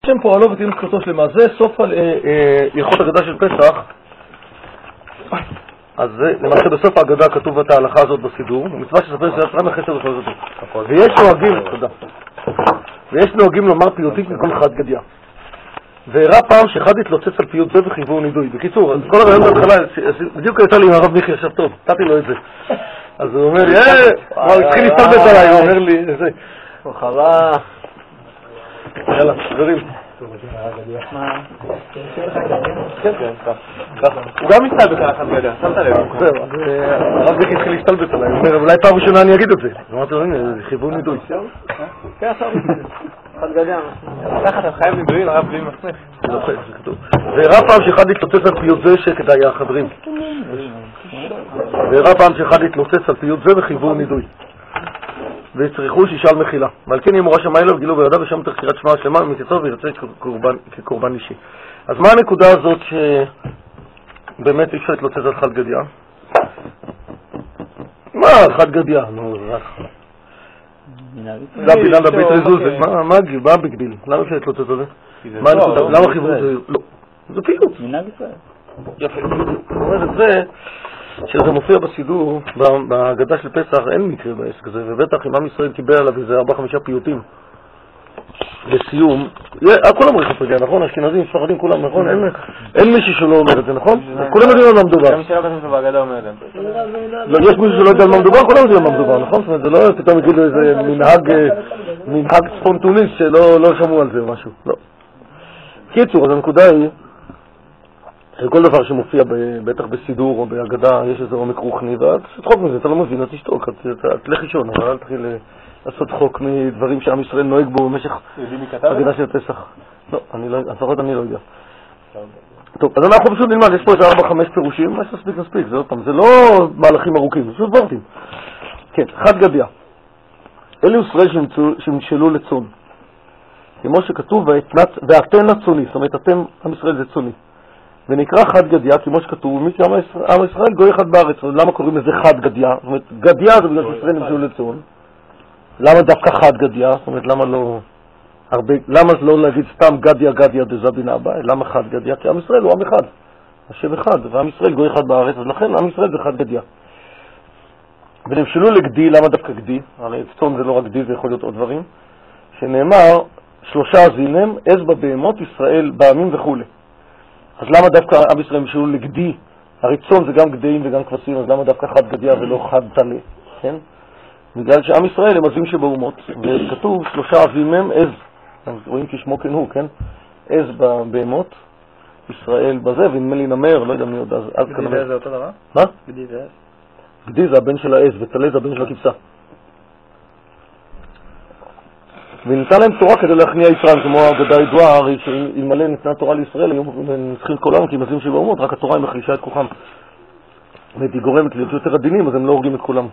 שם פועלו ותהיינו זכרתו שלמה. זה סוף הלכות הגדה של פסח. אז למעשה בסוף ההגדה כתוב את ההלכה הזאת בסידור, מצווה שספר שיצרה מחסר וכל זאת. ויש נוהגים לומר פיוטית מכל חד גדיה. והראה פעם שאחד התלוצץ על פיוט זה וחייבו נידוי. בקיצור, אז כל הרעיון בהתחלה, בדיוק הייתה לי עם הרב מיכי ישב טוב, נתתי לו את זה. אז הוא אומר לי, הוא התחיל להסתלבט עליי, הוא אומר לי, זה. חלה. יאללה, חברים. הוא גם מסתלבט על החד גדיה, שמת לב. הרב מיכי התחיל להסתלבט עליי, הוא אומר, אולי פעם ראשונה אני אגיד את זה. אמרתי לו, הנה, חייבו נידוי. כן, עכשיו. חד גדיה. ככה אתה חייב נידויים, הרב בלי מסמך. והראה פעם שאחד התלוצץ על פיוט זה שכדאי, חברים. והראה פעם שאחד התלוצץ על פיוט זה וחייבו נידוי. וצריכו שישאל מחילה. ועל כן ימורה שמאי לו וגילו בידיו ושם תחקירת שמע השלמה ומתייצב וירצה כקורבן אישי. אז מה הנקודה הזאת שבאמת אי אפשר להתלוצץ על חד גדיה? מה חד גדיה? זה בילן לבית ריזוז, מה בגדיל? למה אפשר להתלוצץ על זה? מה הנקודה? למה חיבור זה? לא, זה פיוט. יפה. זאת אומרת זה שזה מופיע בסידור, בהגדה של פסח, אין מקרה בעסק הזה, ובטח אם עם ישראל קיבל עליו איזה 4-5 פיוטים לסיום, כולם אומרים חפרגיה, נכון? אשכנזים, ספרדים, כולם, נכון? אין מישהו שלא אומר את זה, נכון? כולם יודעים על מה מדובר. גם שלא כתוב שבהגדה אומר את זה. לא, יש מישהו שלא יודע על מה מדובר, כולם יודעים על מה מדובר, נכון? זאת אומרת, זה לא פתאום יגידו איזה מנהג ספונטוניסט שלא שמעו על זה או משהו, לא. קיצור, אז הנקודה היא כל דבר שמופיע בטח בסידור או בהגדה יש איזה עומק רוחני, ואז תחוק מזה, אתה לא מבין, אתה תשתוק, תלך לישון, אבל אל תתחיל לעשות חוק מדברים שעם ישראל נוהג בו במשך הגדה של פסח. לא, לפחות אני לא יודע. טוב, אז אנחנו פשוט נלמד, יש פה איזה 4-5 פירושים, מה שנספיק, זה עוד פעם, זה לא מהלכים ארוכים, זה פשוט וורטים. כן, חד גדיה. אלו ישראל שנשאלו לצון. כמו שכתוב, ואתן הצוני, זאת אומרת, אתם, עם ישראל זה צוני. ונקרא חד גדיה, כמו שכתוב, עם ישראל גוי אחד בארץ. למה קוראים לזה חד גדיה? זאת אומרת, גדיה זה בגלל שישראל נמשלו לצון. למה דווקא חד גדיה? זאת אומרת, למה לא להגיד סתם גדיה דזבין אבא? למה חד גדיה? כי עם ישראל הוא עם אחד. השם אחד, ועם ישראל גוי אחד בארץ, אז לכן עם ישראל זה חד גדיה. ונמשלו לגדי, למה דווקא גדי? הרי צון זה לא רק גדי, זה יכול להיות עוד דברים. שנאמר, 3 זינם, עז בבהמות, ישראל, בעמים וכו'. אז למה דווקא עם ישראל משלו לגדי? הרי צאן זה גם גדיים וגם כבשים, אז למה דווקא חד גדיה ולא חד תלה? כן? בגלל שעם ישראל הם עזים שבאומות, וכתוב 3 עזים הם עז. רואים כשמו כן הוא, כן? עז בבהמות, ישראל בזה, ונדמה לי נמר, לא יודע מי עוד אז גדי ועז זה אותו דבר? מה? גדי ועז? גדי זה הבן של העז, ותלה זה הבן של הכבשה. וניתן להם תורה כדי להכניע יצרן, כמו ההגדה הידועה, הרי שאלמלא ניתנה תורה לישראל, היו נצחים כל העולם, כי הם עזים שבאומות, רק התורה היא מחלישה את כוחם. והיא גורמת להיות יותר עדינים, אז הם לא הורגים את כולם.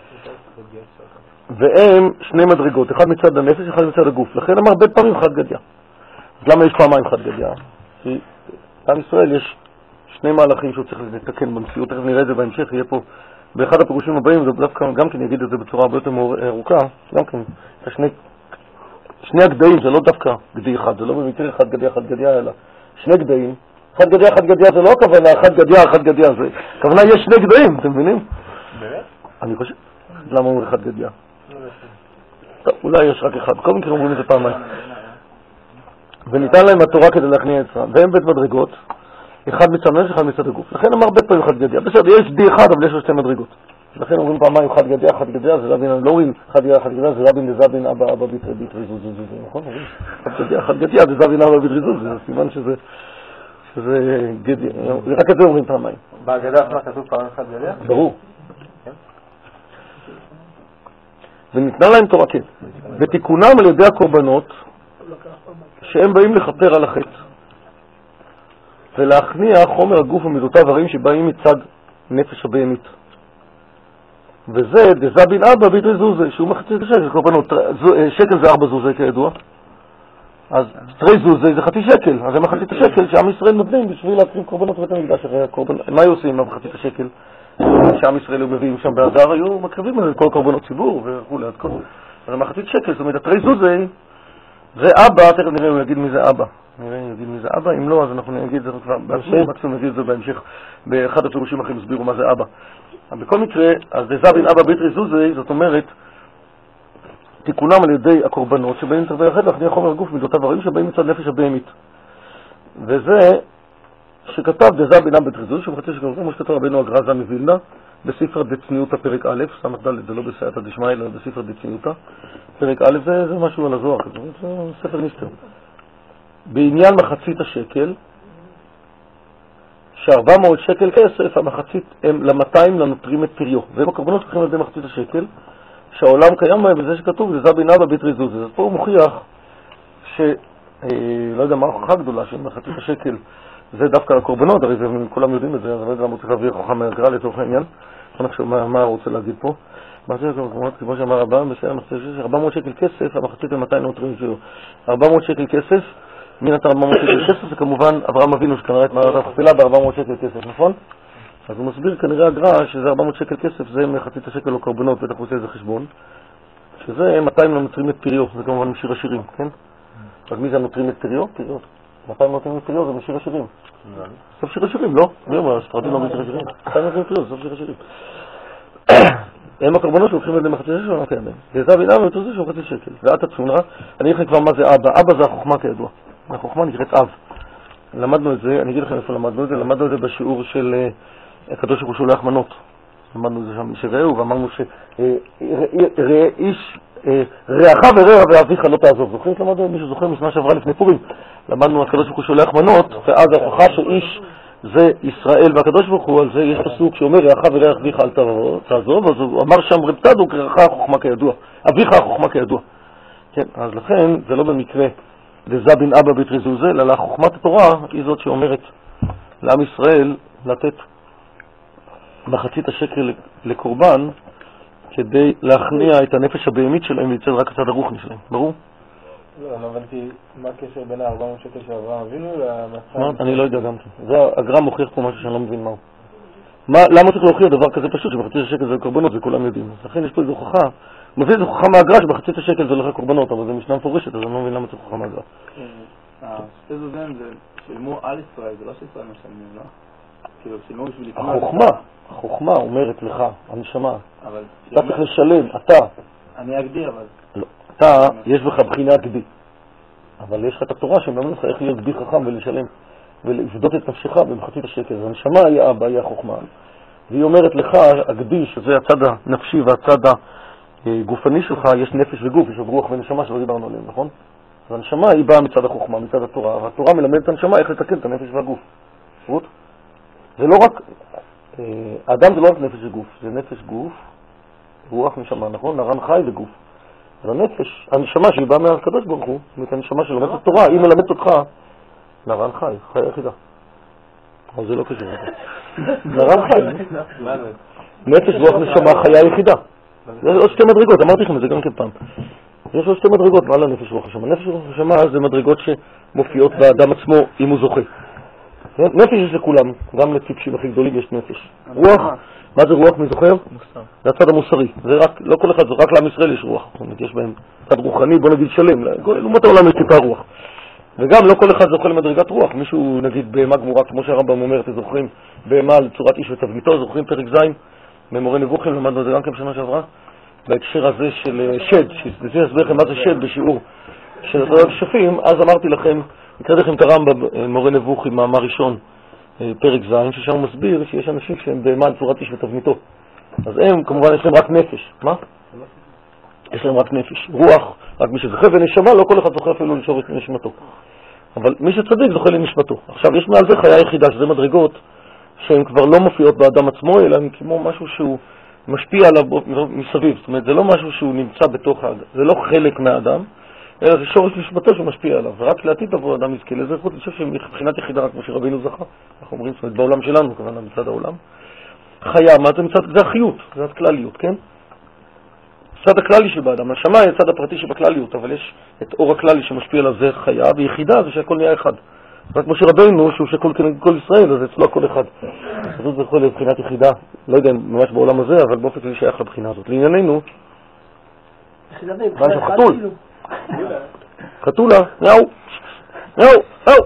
והם 2 מדרגות, אחד מצד הנפש, אחד מצד הגוף. לכן הם הרבה פעמים חד גדיה. אז למה יש פעמיים חד גדיה? כי עם ישראל יש 2 מהלכים שהוא צריך לתקן במציאות, תכף נראה את זה בהמשך, יהיה פה באחד הפירושים הבאים, זה דווקא גם כן יגיד את זה בצורה הרבה יותר ארוכה, גם כן, שני הגדיים זה לא דווקא גדי אחד, זה לא במקרה חד גדיה, אלא 2 גדיים. חד גדיה זה לא הכוונה, חד גדיה, זה הכוונה יש 2 גדיים, אתם מבינים? באמת? אני חושב. למה אומר חד גדיה? טוב, אולי יש רק אחד, כל מקרה אומרים את זה פעמיים. וניתן להם התורה כדי להכניע יצרן, והם בית מדרגות, אחד מצד הנפש, אחד מצד הגוף. לכן הם הרבה פעמים חד גדיה. בסדר, יש די אחד, אבל יש לו 2 מדרגות. לכן אומרים פעמיים חד גדיה, זה רבין, לא אומרים חד גדיה, זה רבין דזבין אבא בית ריזוז, נכון? חד גדיה, דזבין אבא בית ריזוז, זה סימן שזה גדיה, רק את זה אומרים פעמיים. בהגדה עצמה כתוב פעמיים חד גדיה? ברור. וניתנה להם תורה, כן. ותיקונם על ידי הקורבנות, שהם באים לכפר על החטא, ולהכניע חומר הגוף ומידותיו הרעים שבאים מצד נפש הבהמית. וזה דזבין אבא בית ריזוז, שהוא מחצית השקל, קורבנות. שקל זה 4 זוזי כידוע. אז 3 זוזי זה חצי שקל, אז זה מחצית השקל שעם ישראל נותנים בשביל להקריב קורבנות בית המקדש. מה היו עושים עם מחצית השקל? שעם ישראל היו מביאים שם באדר, היו מקריבים על כל קורבנות ציבור וכו'. אז מחצית שקל, זאת אומרת, 3 זוזי זה אבא, תכף נראה הוא יגיד מי זה אבא. אם לא, אז אנחנו נגיד את זה כבר בעצמם, מקסימום נגיד את זה בהמשך. באחד הפירושים אחרים הסבירו מה זה אבא. בכל מקרה, אז זה בין אבא בית ריזוזי, זאת אומרת, תיקונם על ידי הקורבנות שבאים תרווה אחת להכניע חומר גוף מידותיו הרעים שבאים מצד נפש הבהמית. וזה שכתב דזה בין אבא בית ריזוזי, שמחצי שכתוב, כמו שכתב רבינו הגר"א מווילנה, בספר דצניותא פרק א', סמ"ך ד', זה לא בסייעתא דשמיא, אלא בספר דצניותא. פרק א' זה משהו על הזוהר, זה ספר ניסטר. בעניין מחצית השקל, ש400 שקל כסף, המחצית הם ל200 לנותרים את פריו. והם הקורבנות שלוקחים על ידי מחצית השקל, שהעולם קיים בהם בזה שכתוב, זה בין אבא בית ריזוזי. אז פה הוא מוכיח לא יודע מה ההוכחה גדולה של מחצית השקל, זה דווקא לקורבנות, הרי כולם יודעים את זה, אז אני לא יודע למה הוא צריך להביא הוכחה מהגר"א לצורך העניין. אני חושב מה הוא רוצה להגיד פה. מחצית הקורבנות, כמו שאמר הבא, בסדר, מחצית השקל, 400 שקל כסף, המחצית הם 200 לנותרים את פריו. 400 שקל כסף, מי נתן 400 שקל כסף? זה כמובן אברהם אבינו שכנראה את מערת המכפלה ב400 שקל כסף, נכון? אז הוא מסביר כנראה הגר"א שזה 400 שקל כסף, זה מחצית השקל או קורבנות, בטח עושה איזה חשבון, שזה 200 לנותרים את פריו, זה כמובן משיר השירים, כן? אז מי זה נותרים את פריו? פריו. 200 לנותרים את פריו זה משיר השירים. סוף שיר השירים, לא? מי אומר, הספרדים לא משיר השירים. 200 לנותרים את פריו, זה סוף שיר השירים. הם הקורבנות שלוקחים על ידי מחצית השקל, לא קיים. זה בין אבא ותוזי של מחצית שקל. ואת הצפונה, אני אגיד לכם כבר מה זה אבא. אבא זה החוכמה כידוע. החוכמה נקראת אב. למדנו את זה, אני אגיד לכם איפה למדנו את זה, למדנו את זה בשיעור של הקדוש ברוך הוא שולח מנות. למדנו את זה שם שראהו, ואמרנו רעך ורע ואביך לא תעזוב. זוכרים? למדנו, מישהו זוכר משנה שעברה לפני פורים. למדנו הקדוש ברוך הוא שולח מנות, ואז ההוכחה שאיש זה ישראל והקדוש ברוך הוא, על זה יש פסוק שאומר רעך ורע אביך אל תעזוב, אז הוא אמר שם רב צדוק רעך החוכמה כידוע, אביך החוכמה כידוע. כן, אז לכן זה לא במקרה דזה בין אבא בית ריזוזי, אלא חוכמת התורה היא זאת שאומרת לעם ישראל לתת מחצית השקל לקורבן כדי להכניע את הנפש הבהמית שלהם ולצד רק הצד הרוחני שלהם. ברור? לא, אני הבנתי מה הקשר בין ה400 שקל שאברהם אבינו למצב... אני לא יודע גם כן. זה הגר"א מוכיח פה משהו שאני לא מבין מהו. למה צריך להוכיח דבר כזה פשוט שמחצית השקל זה קורבנות וכולם יודעים? אז לכן יש פה איזו הוכחה. מביא איזו הוכחה מהגר"א שבחצית השקל זה הולך לקורבנות, אבל זה משנה מפורשת, אז אני לא מבין למה צריך הוכחה מהגר"א. שתי זוזן זה שילמו על ישראל, זה לא שישראל משלמים, לא? כאילו שילמו בשביל החוכמה אומרת לך, הנשמה, אתה צריך לשלם, אתה. אני אגדי אבל. לא, אתה, יש בך בחינה גדי. אבל יש לך את התורה שמלמד לך איך להיות גדי חכם ולשלם ולפדות את נפשך במחצית השקל. הנשמה היא האבא, היא החוכמה. והיא אומרת לך, הגדי, שזה הצד הנפשי והצד הגופני שלך, יש נפש וגוף, יש רוח ונשמה שלא דיברנו עליהם, נכון? אז הנשמה היא באה מצד החוכמה, מצד התורה, והתורה מלמדת את הנשמה איך לתקן את הנפש והגוף. רות? זה לא רק, האדם זה לא רק נפש וגוף, זה נפש גוף, רוח נשמה, נכון? נרן חי וגוף. אז הנפש, הנשמה שהיא באה מהקדוש ברוך הוא, זאת הנשמה שלומדת את התורה, היא מלמדת אותך, נרן חי, חי היחידה. אבל זה לא קשור. נרן חי. נפש רוח נשמה חיה יחידה. זה עוד שתי מדרגות, אמרתי לכם את זה גם כן פעם. יש עוד שתי מדרגות מעל הנפש רוח נשמה. נפש רוח נשמה זה מדרגות שמופיעות באדם עצמו אם הוא זוכה. נפש יש לכולם, גם לטיפשים הכי גדולים יש נפש. רוח, מה זה רוח מי זוכר? זה הצד המוסרי. זה רק, לא כל אחד, זה רק לעם ישראל יש רוח. זאת אומרת, יש בהם צד רוחני, בוא נגיד שלם. לעומת העולם יש טיפה רוח. וגם לא כל אחד זוכה למדרגת רוח. מישהו נגיד בהמה גמורה, כמו שהרמב"ם אומר, אתם זוכרים, בהמה לצורת איש ותבניתו, זוכרים פרק ז' במורה נבוכים, למדנו את זה גם כן בשנה שעברה. בהקשר הזה של שד, שזה יסביר לכם מה זה שד בשיעור של התורה שפים, אז אמרתי לכם, נקרא לכם את הרמב"ם מורה נבוכים, מאמר ראשון, פרק ז', ששם הוא מסביר שיש אנשים שהם בהמה לצורת איש ותבניתו. אז הם, כמובן, יש להם רק נפש. מה? יש להם רק נפש. רוח, רק מי שזוכה ונשמה, לא כל אחד זוכה אפילו לשור את נשמתו. אבל מי שצדיק זוכה לנשמתו. עכשיו, יש מעל זה חיה יחידה, שזה מדרגות שהן כבר לא מופיעות באדם עצמו, אלא הם כמו משהו שהוא משפיע עליו מסביב. זאת אומרת, זה לא משהו שהוא נמצא בתוך האדם. זה לא חלק מהאדם, אלא זה שורש נשמתו שמשפיע עליו. ורק לעתיד עבור האדם יזכה לזה, חוץ לשוב שמבחינת יחידה, רק כמו שרבינו זכה. אנחנו אומרים, זאת אומרת, בעולם שלנו, כמובן, מצד העולם. חיה, מה זה מצד? זה החיות, זה הכלליות, כן? הצד הכללי שבאדם. הנשמה היא הצד הפרטי שבכלליות, אבל יש את אור הכללי שמשפיע עליו, זה חיה, ויחידה זה שהכל נהיה אחד. רק כמו שרבינו, שהוא שכל כנגד כל ישראל, אז אצלו הכל אחד. זאת יכול להיות מבחינת יחידה, לא יודע ממש בעולם הזה, אבל באופן כללי שייך לבחינה הזאת. לענייננו, משהו חתול. חתולה, יאו, יאו, יאו.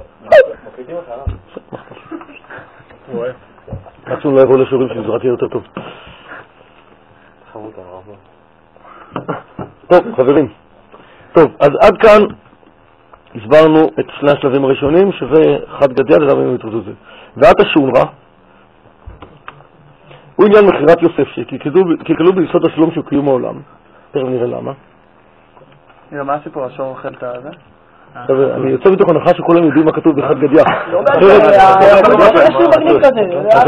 מקסימום לא יבואו לשיעורים שלי, זה רק יהיה יותר טוב. טוב, חברים. טוב, אז עד כאן הסברנו את שני השלבים הראשונים, שזה חד גדיה, זה רבים מתרדו זה. ואת השומרה, הוא עניין מחירת יוסף, שכללו ביסוד השלום שהוא קיום העולם. תכף נראה למה. מה הסיפור? השור אוכל את הזה? אני יוצא מתוך הנחה שכולם יודעים מה כתוב בחד גדיה. אז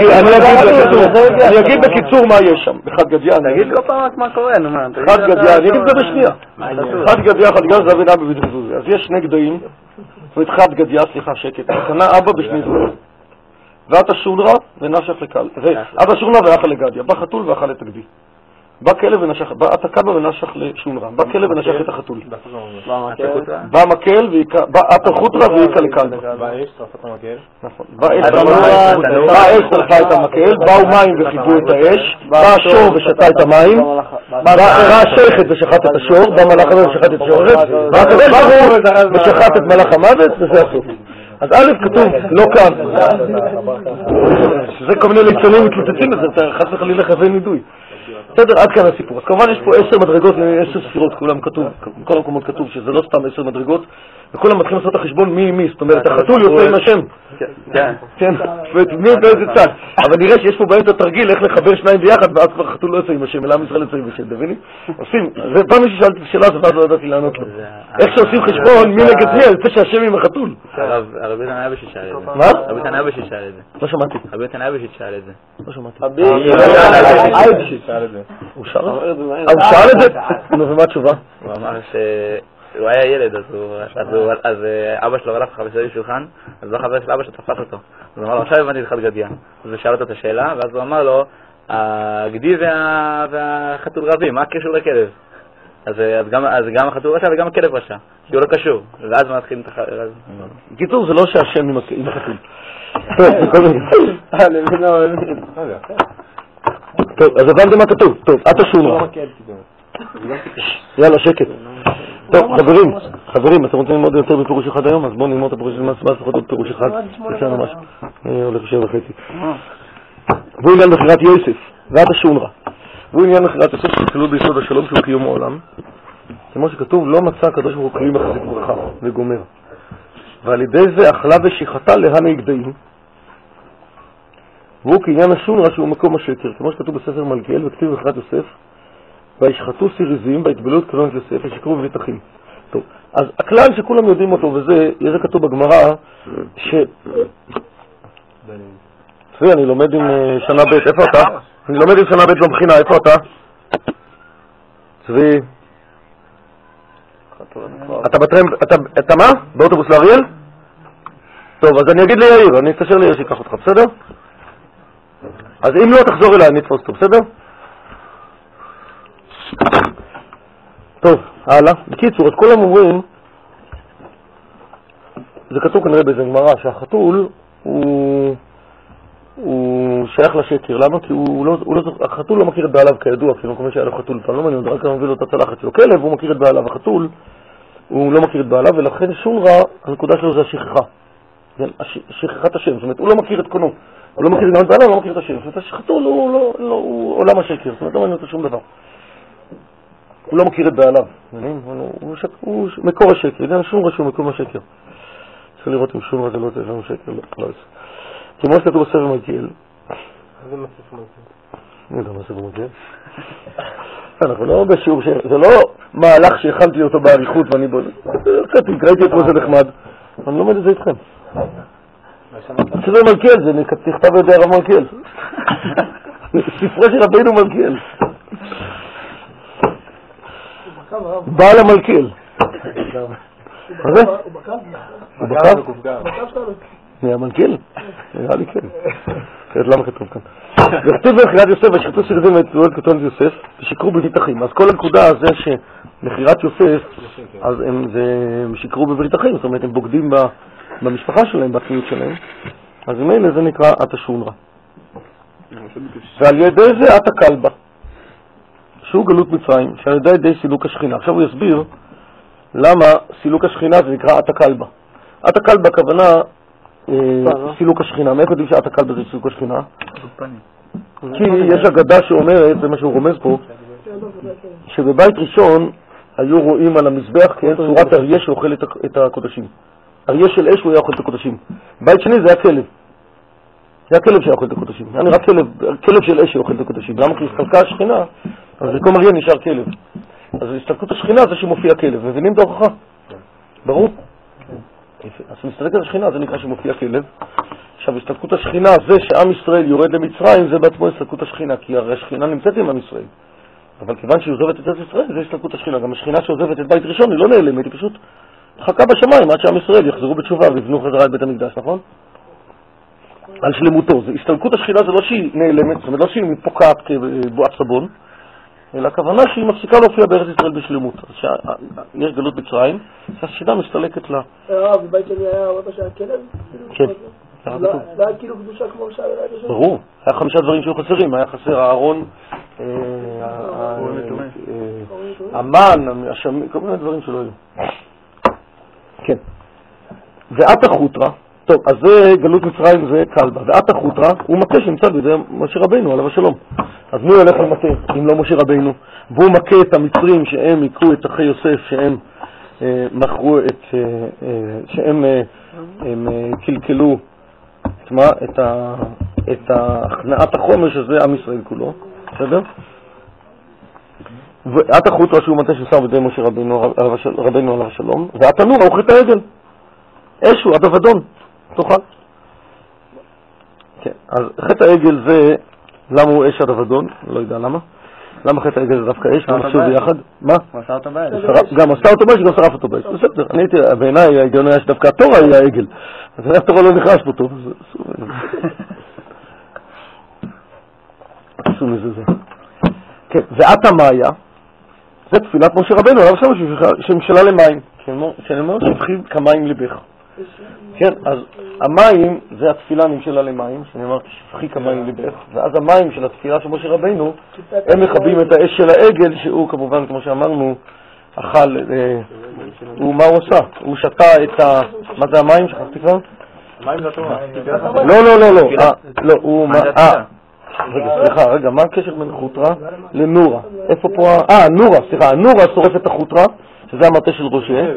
אני אגיד בקיצור מה יש שם, בחד גדיה. תגיד כל פעם רק מה קורה, נו מה. חד גדיה, אני אגיד את זה בשנייה. חד גדיה, זה אבינה בבדרזוזי. אז יש שני גדיים, ואת חד גדיה, סליחה, שקט. קנה אבא בשני זוזי. ואת השונרה ונשך לקל. ואת השונרה ואכל לגדיה. בא חתול ואכל את הגדי. בא כלב ונשך, בא התקבה ונשך לשונרה. בא כלב ונשך את החתול. בא מקל, בא את החוטרה ויקה לקל. בא אש, שרפת המקל. נכון. בא אש שרפה את המקל, באו מים וחיבו את האש, בא השור ושתה את המים, בא השכת ושחט את השור, בא מלאך המוות ושחט את השור, בא הקדוש ברוך הוא ושחט את מלאך המוות, וזה הסוף. אז א' כתוב, לא כאן. זה כל מיני ליצונים מתלוצצים לזה, אתה חס וחלילה חייבי נידוי. בסדר, עד כאן הסיפור. אז כמובן יש פה 10 מדרגות, 10 ספירות, כולם כתוב, בכל המקומות כתוב שזה לא סתם 10 מדרגות, וכולם מתחילים לעשות את החשבון מי, זאת אומרת, החתול יוצא עם השם. כן, מי באיזה צד. אבל נראה שיש פה באמצע תרגיל איך לחבר שניים ביחד, ואז כבר החתול לא יוצא עם השם, אלא עם ישראל יוצא עם השם, תביני? עושים, פעם מישהו שאלתי את השאלה הזאת, ואז לא ידעתי לענות לו. איך שעושים חשבון, מי נגד מי, יוצא שהשם עם החתול. הרבי תנאי שאל את זה. מה? הרבי תנאי שאל את זה. לא שמעתי. הרבי תנאי שאל את זה. לא שמעתי. הוא שאל את זה? נו, ומה התשובה? הוא אמר שהוא היה ילד, אז אבא שלו רלף לך בסביב שולחן, אז לא חבר של אבא שתפס אותו. אז הוא אמר לו, עכשיו הבנתי את חד גדיה. אז הוא שאל אותו את השאלה, ואז הוא אמר לו, הגדי והחתול רבים, מה הקשר לכלב? אז גם החתול רשע וגם הכלב רשע, כי הוא לא קשור. ואז מתחילים את החתול. קיצור, זה לא שהשם עם החתול. טוב, אז הבנתם מה כתוב. טוב, את השונרה. יאללה, שקט. טוב, חברים, אתם רוצים ללמוד יותר בפירוש אחד היום? אז בואו נלמוד את הפירוש של מסבא, לפחות עוד פירוש אחד. יצאנו משהו. אני הולך 7:30. והוא עניין מחירת יוסף, ואת השונרה. והוא עניין מחירת יוסף שכלול ביסוד השלום שהוא קיום העולם. כמו שכתוב, לא מצא הקדוש ברוך הוא כלי מחזיק ברכה וגומר. ועל ידי זה אכלה ושיחתה להנה גדיים. והוא כעניין השונרה שהוא מקום השקר, כמו שכתוב בספר מלכיאל וכתיב מחירת יוסף, וישחטו סיריזים ויטבלו את כלונת יוסף ושקרו בבית אחים. טוב, אז הכלל שכולם יודעים אותו, וזה, זה כתוב בגמרא, צבי, אני לומד עם שנה ב', איפה אתה? אני לומד עם שנה ב' במכינה, איפה אתה? צבי. אתה מה? באוטובוס לאריאל? טוב, אז אני אגיד ליאיר, אני אתקשר ליאיר שיקח אותך, בסדר? אז אם לא, תחזור אליי, אני אתפוס אותו, בסדר? טוב, הלאה. בקיצור, אז כולם אומרים, זה כתוב כנראה באיזה גמרא, שהחתול הוא שייך לשקר. למה? כי החתול לא מכיר את בעליו כידוע, כי כמו שהיה לו חתול פעם, לא מעניין, רק מביא לו את הצלחת שלו. כלב, הוא מכיר את בעליו, החתול הוא לא מכיר את בעליו, ולכן שונרה, הנקודה שלו זה השכחה. שכחת השם, זאת אומרת, הוא לא מכיר את קונו. הוא לא מכיר גם את בעליו, הוא לא מכיר את השם. זאת אומרת, החתול הוא עולם השקר, זאת אומרת, לא מעניין אותו שום דבר. הוא לא מכיר את בעליו, הוא מקור השקר, עניין שונרה שהוא מקום השקר. צריך לראות אם שונרה זה לא זה, לא שקר, לא זה. כמו שכתוב בספר מלכיאל. איזה מספר מלכיאל? אני יודע מה ספר מלכיאל. אנחנו לא בשיעור, זה לא מהלך שהכנתי אותו בעריכות ואני בוא... ראיתי את זה נחמד, אני לומד את זה איתכם. ספר מלכיאל, זה נכתב על ידי הרב מלכיאל. ספרו של רבינו מלכיאל. בעל המלכיאל. מה זה? הוא בקב? מהמלכיאל? נראה לי כן. למה כתוב כאן? וכתוב במחירת יוסף ושחטו סיריזים ויטבלו את כלונת יוסף ושקרו בברית אחים. אז כל הנקודה זה שמחירת יוסף, אז הם שיקרו בברית אחים, זאת אומרת הם בוגדים במשפחה שלהם, בעצמיות שלהם. אז ממילא זה נקרא את השונרה. ועל ידי זה את הכלבה, שהוא גלות מצרים, שעל ידי סילוק השכינה. עכשיו הוא יסביר למה סילוק השכינה זה נקרא עת הכלבה. עת הכלבה הכוונה סילוק השכינה. מאיפה יודעים שעת הכלבה זה סילוק השכינה? כי יש אגדה שאומרת, זה מה שהוא רומז פה, שבבית ראשון היו רואים על המזבח צורת אריה שאוכל את הקודשים. אריה של אש הוא היה אוכל את הקודשים. בית שני זה היה כלב. זה הכלב שהיה אוכל את הקודשים. היה נראה כלב של אש שאוכל את הקודשים. למה? כי הסתלקה השכינה, אז במקום אריה נשאר כלב. אז הסתלקות השכינה זה שמופיע כלב. מבינים את ההוכחה? ברור? אז מסתלקת השכינה זה נקרא שמופיע כלב. עכשיו, הסתלקות השכינה זה שעם ישראל יורד למצרים, זה בעצמו הסתלקות השכינה, כי הרי השכינה נמצאת עם עם ישראל. אבל כיוון שהיא עוזבת את ארץ ישראל, זה הסתלקות השכינה. גם השכינה שעוזבת את בית ראשון היא לא נעלמת, היא פשוט חכה בשמיים עד שעם ישראל יחזרו בתשובה ויבנו חזרה את בית המקדש, נכון? על שלמותו. הסתלקות השכינה זה לא שהיא נעלמת, זאת אומרת לא שהיא פוקעת כבועת סבון, אלא הכוונה שהיא מפסיקה להופיע בארץ ישראל בשלמות. יש גלות מצרים, השכינה מסתלקת לה. בבית שני היה הרבה שהיה כלב? כן. זה היה כאילו קדושה כמו שהיה בבית ראשון? ברור. היה 5 דברים שהיו חסרים. היה חסר הארון, המן, השמי, כל מיני דברים שלא היו. כן. ואת החוטרה, טוב, אז זה גלות מצרים זה כלבה. ואת החוטרה הוא מכה שנמצא בידי משה רבינו, עליו השלום. אז מי הולך למטה אם לא משה רבינו? והוא מכה את המצרים שהם יקרו את אחי יוסף, שהם מכרו שהם קלקלו את הכנעת החומר שזה עם ישראל כולו. בסדר? ואת החוטרה שהוא מטה ששר בידי משה רבינו עליו השלום. והתנור הוא חטא העגל. אש הוא עד אבדון. תאכל. כן, אז חטא העגל זה, למה הוא אש עד אבדון? לא יודע למה. למה חטא העגל זה דווקא אש? מה חשוב ביחד? מה? הוא עשה אותו באש. גם עשה אותו באש, גם שרף אותו באש. בסדר, אני הייתי, בעיניי ההיגיון היה שדווקא התורה היא העגל. אז התורה לא נכנס פה טוב. עשו מזה זה. כן, ואת המאיה, זה תפילת משה רבינו, עליו השלום שמשלה למים. שאני אומר שפכי כמים לבך. כן, אז המים זה התפילה נמשלה למים, שאני אמרתי שפכי כמים לבך, ואז המים של התפילה של משה רבינו, הם מכבים את האש של העגל, שהוא כמובן, כמו שאמרנו, אכל, מה הוא עושה? הוא שתה את מה זה המים? שכחתי כבר? מים זה התורה. לא, הוא, רגע, מה הקשר בין חוטרה לנורה? איפה פה, נורה, סליחה, נורה שורף את החוטרה, שזה המטה של ראשי.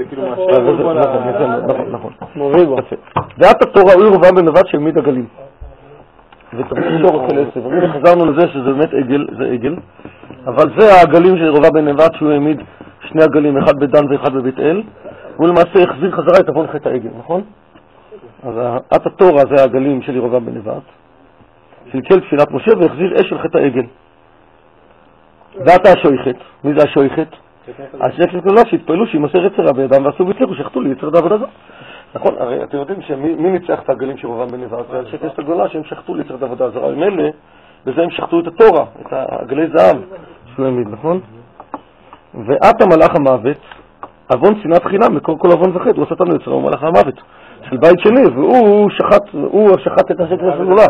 נכון. ואת התורה הוא ירובעם בן נבט שהעמיד עגלים. ותרגיש תורה של עשב. חזרנו לזה שזה באמת עגל, זה עגל. אבל זה העגלים של ירובעם בן נבט שהוא העמיד 2 עגלים, אחד בדן ואחד בבית אל. הוא למעשה החזיר חזרה את עוון חטא העגל, נכון? אז את התורה זה העגלים של ירובעם בן נבט. קלקל תפילת משה והחזיר אש של חטא העגל. ואת השויכת. מי זה השויכת? השקל כלולה שהתפעלו שימסר יצר רע בידם ועשו והצליחו שחטו לי יצר עבודה זו. נכון, הרי אתם יודעים שמי ניצח את העגלים של ירובעם בן נבט? זה השקל הגדולה שהם שחטו לי יצר עבודה זרה. עם אלה, בזה הם שחטו את התורה, את העגלי זהב שהוא העמיד, נכון? ואת המלאך המוות, עוון שנאת חינם, מקור כל עוון וחטא, הוא עשה אותנו יצר המלאך המוות של בית שני, והוא שחט את השקל הגדולה.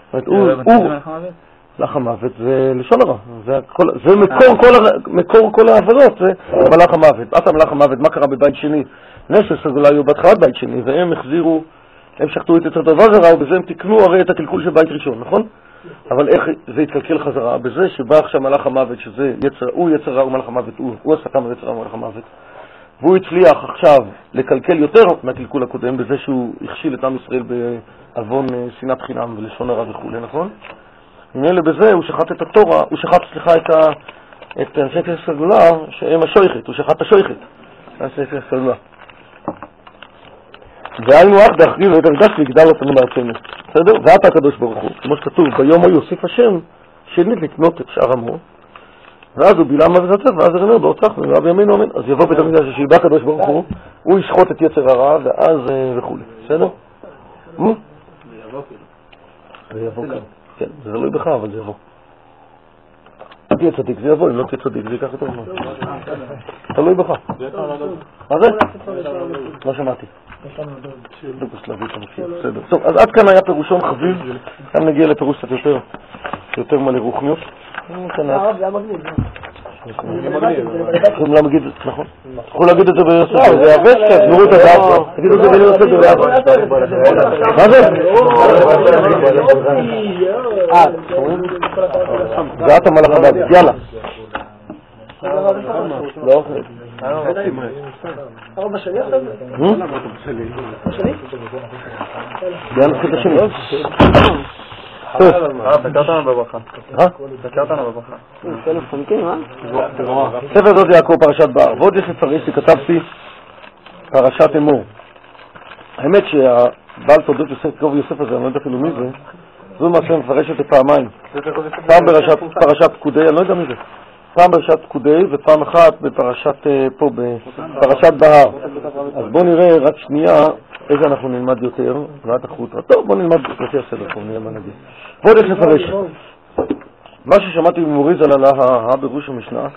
מלאך המוות זה לשון הרע, זה מקור כל העבודות, זה מלאך המוות. את המלאך המוות, מה קרה בבית שני? נשס הגולה היו בהתחלת בית שני, והם החזירו, הם שחטו את יצר דבר זרה, ובזה הם תקנו הרי את הקלקול של בית ראשון, נכון? אבל איך זה התקלקל חזרה? בזה שבא עכשיו מלאך המוות, שזה הוא יצר רע ומלאך המוות, הוא השטן ויצר רע ומלאך המוות, והוא הצליח עכשיו לקלקל יותר מהקלקול הקודם, בזה שהוא הכשיל את עם ישראל בעוון שנאת חינם ולשון הרע וכו', נכון? ממילא בזה הוא שחט את התורה, הוא שחט, את אנשי כנסת הגדולה, שהם השויכת, הוא שחט את השויכת, אנשי כנסת הגדולה. והיינו אך דאחריב את הרגש ויגדל אותנו מארצנו. בסדר? ואת הקדוש ברוך הוא, כמו שכתוב, ביום הוא יוסיף השם, שנית לקנות את שאר עמו, ואז הוא בילה מוות עצר, ואז הרמר באוצח, ונראה בימינו אמן. אז יבוא בית המקדש שיבא הקדוש ברוך הוא ישחוט את יצר הרע, ואז וכו'. בסדר? זה יבוא כאן. כן, זה לא בך, אבל זה יבוא. אם תהיה צדיק זה יבוא, אם לא תהיה צדיק זה ייקח יותר זמן. תלוי בך. מה זה? לא שמעתי. טוב, אז עד כאן היה פירושון חביב, כאן נגיע לפירוש קצת יותר מלא רוחניות. הרב, זה היה מגניב. יכולים להגיד, נכון. יכולים להגיד את זה ביוסף, זה יבש, תשמרו את הדעת, תגידו את זה ביוסף וביוסף. מה זה? זה את המלאך הבא, יאללה. לא אוכל. 4 שנים עכשיו? שני? זה נתחיל את השני. תקע אותנו בברכה. תקע אותנו בברכה. ספר זאת יעקב פרשת בהר. ועוד יש לפרש שכתבתי פרשת אמור. האמת שהבעל תולדות יוסף הזה, אני לא יודע אפילו מי זה, זו מעשה מפרשת פעמיים. פעם בפרשת פקודי, אני לא יודע מי זה. פעם בפרשת פקודי ופעם אחת בפרשת פה, בפרשת בהר. אז בואו נראה רק שנייה איזה אנחנו נלמד יותר, ועד החוטרה. טוב, בואו נלמד לפי הסדר פה, נראה מה נגיד. ועוד איך לפרש. מה ששמעתי ממורי ז"ל על בראש המשנה,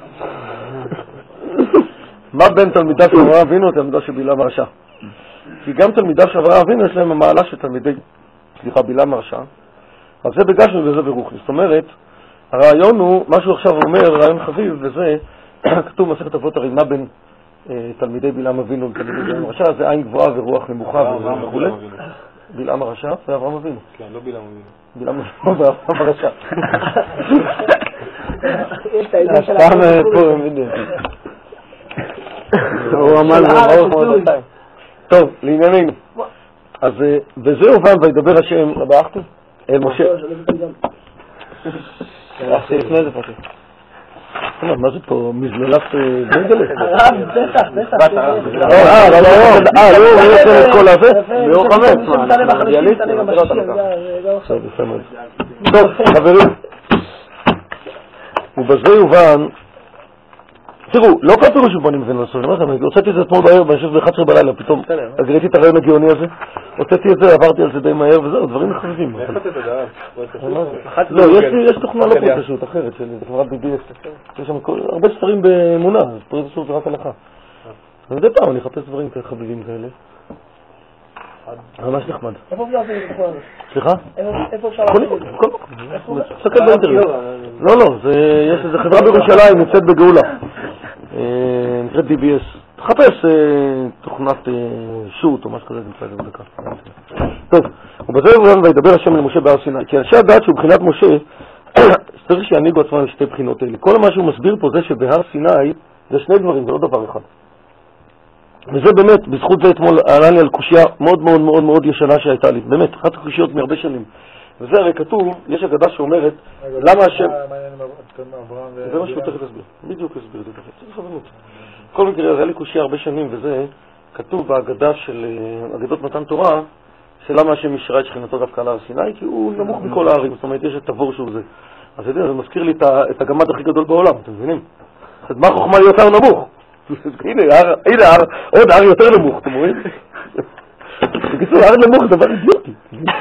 מה בין תלמידה של אברהם אבינו לתלמידה של בלעם הרשע? כי גם תלמידה של אברהם אבינו יש להם המעלה של תלמידי, בלעם הרשע. אז זה בגשמי וזה ברוחני. זאת אומרת, הרעיון הוא, מה שהוא עכשיו אומר, רעיון חביב, וזה, כתוב מסכת אבות הרי, מה בין תלמידי בלעם אבינו לתלמידי בלעם הרשע, זה עין גבוהה ורוח נמוכה וכו'. בלעם הרשע ואברהם אבינו. כן, לא בלעם אבינו. בלעם אבינו ואברהם הרשע. יש את העידן של פעם פה, מבין. הוא אמר לו, טוב, לענייננו. אז, וזה הובן וידבר השם, רבה אחתי? אל משה. אחתי לפני זה פשוט. מה זה פה? מזללת בגלה? בטח. לא, הוא יוצא את כל הזה? ביור חמץ, טוב, חברים. ובזה יובן, תראו, לא כל פירוש שבונים מבין לסוף, אני הוצאתי את זה אתמול בערב, אני חושב ב-11 בלילה, פתאום ראיתי את הרעיון הגאוני הזה, הוצאתי את זה, עברתי על זה די מהר וזהו, דברים מחריבים. לא, יש תוכנה לא פשוט, אחרת, של חברת BBS, יש שם הרבה ספרים באמונה, אז פשוט זה רק הלכה. מדי פעם אני אחפש דברים חביבים כאלה. ממש נחמד. איפה אפשר לעשות את זה? סליחה? איפה אפשר לעשות את זה? תסתכל באינטרנט. לא, יש איזו חברה בירושלים, נמצאת בגאולה. נקראת DBS. תחפש תוכנת שוט או משהו כזה, נמצא את זה בדקה. טוב, ובזה יובן וידבר השם למשה בהר סיני. כי אנשי הדעת שהוא בחינת משה, צריך שיעניגו עצמם לשתי בחינות האלה. כל מה שהוא מסביר פה זה שבהר סיני זה שני דברים, זה לא דבר אחד. וזה באמת, בזכות זה אתמול עלה לי על קושיה מאוד מאוד מאוד מאוד ישנה שהייתה לי. באמת, אחת הקושיות מהרבה שנים. וזה הרי כתוב, יש אגדה שאומרת, למה השם... זה מה שהוא תכף הסביר. בדיוק הסביר את זה תכף. צריך חבנות. כל מקרה, היה לי קושיה הרבה שנים, וזה כתוב באגדה של אגדות מתן תורה, שלמה השם ישרה את שכינתו דווקא על הר סיני, כי הוא נמוך מכל הערים. זאת אומרת, יש את תבור שהוא זה. אז זה מזכיר לי את הגמד הכי גדול בעולם, אתם מבינים? אז מה חוכמה להיות הר נמוך? הנה, עוד הר יותר נמוך, אתם רואים? בקיצור, הר נמוך זה דבר אידיוטי.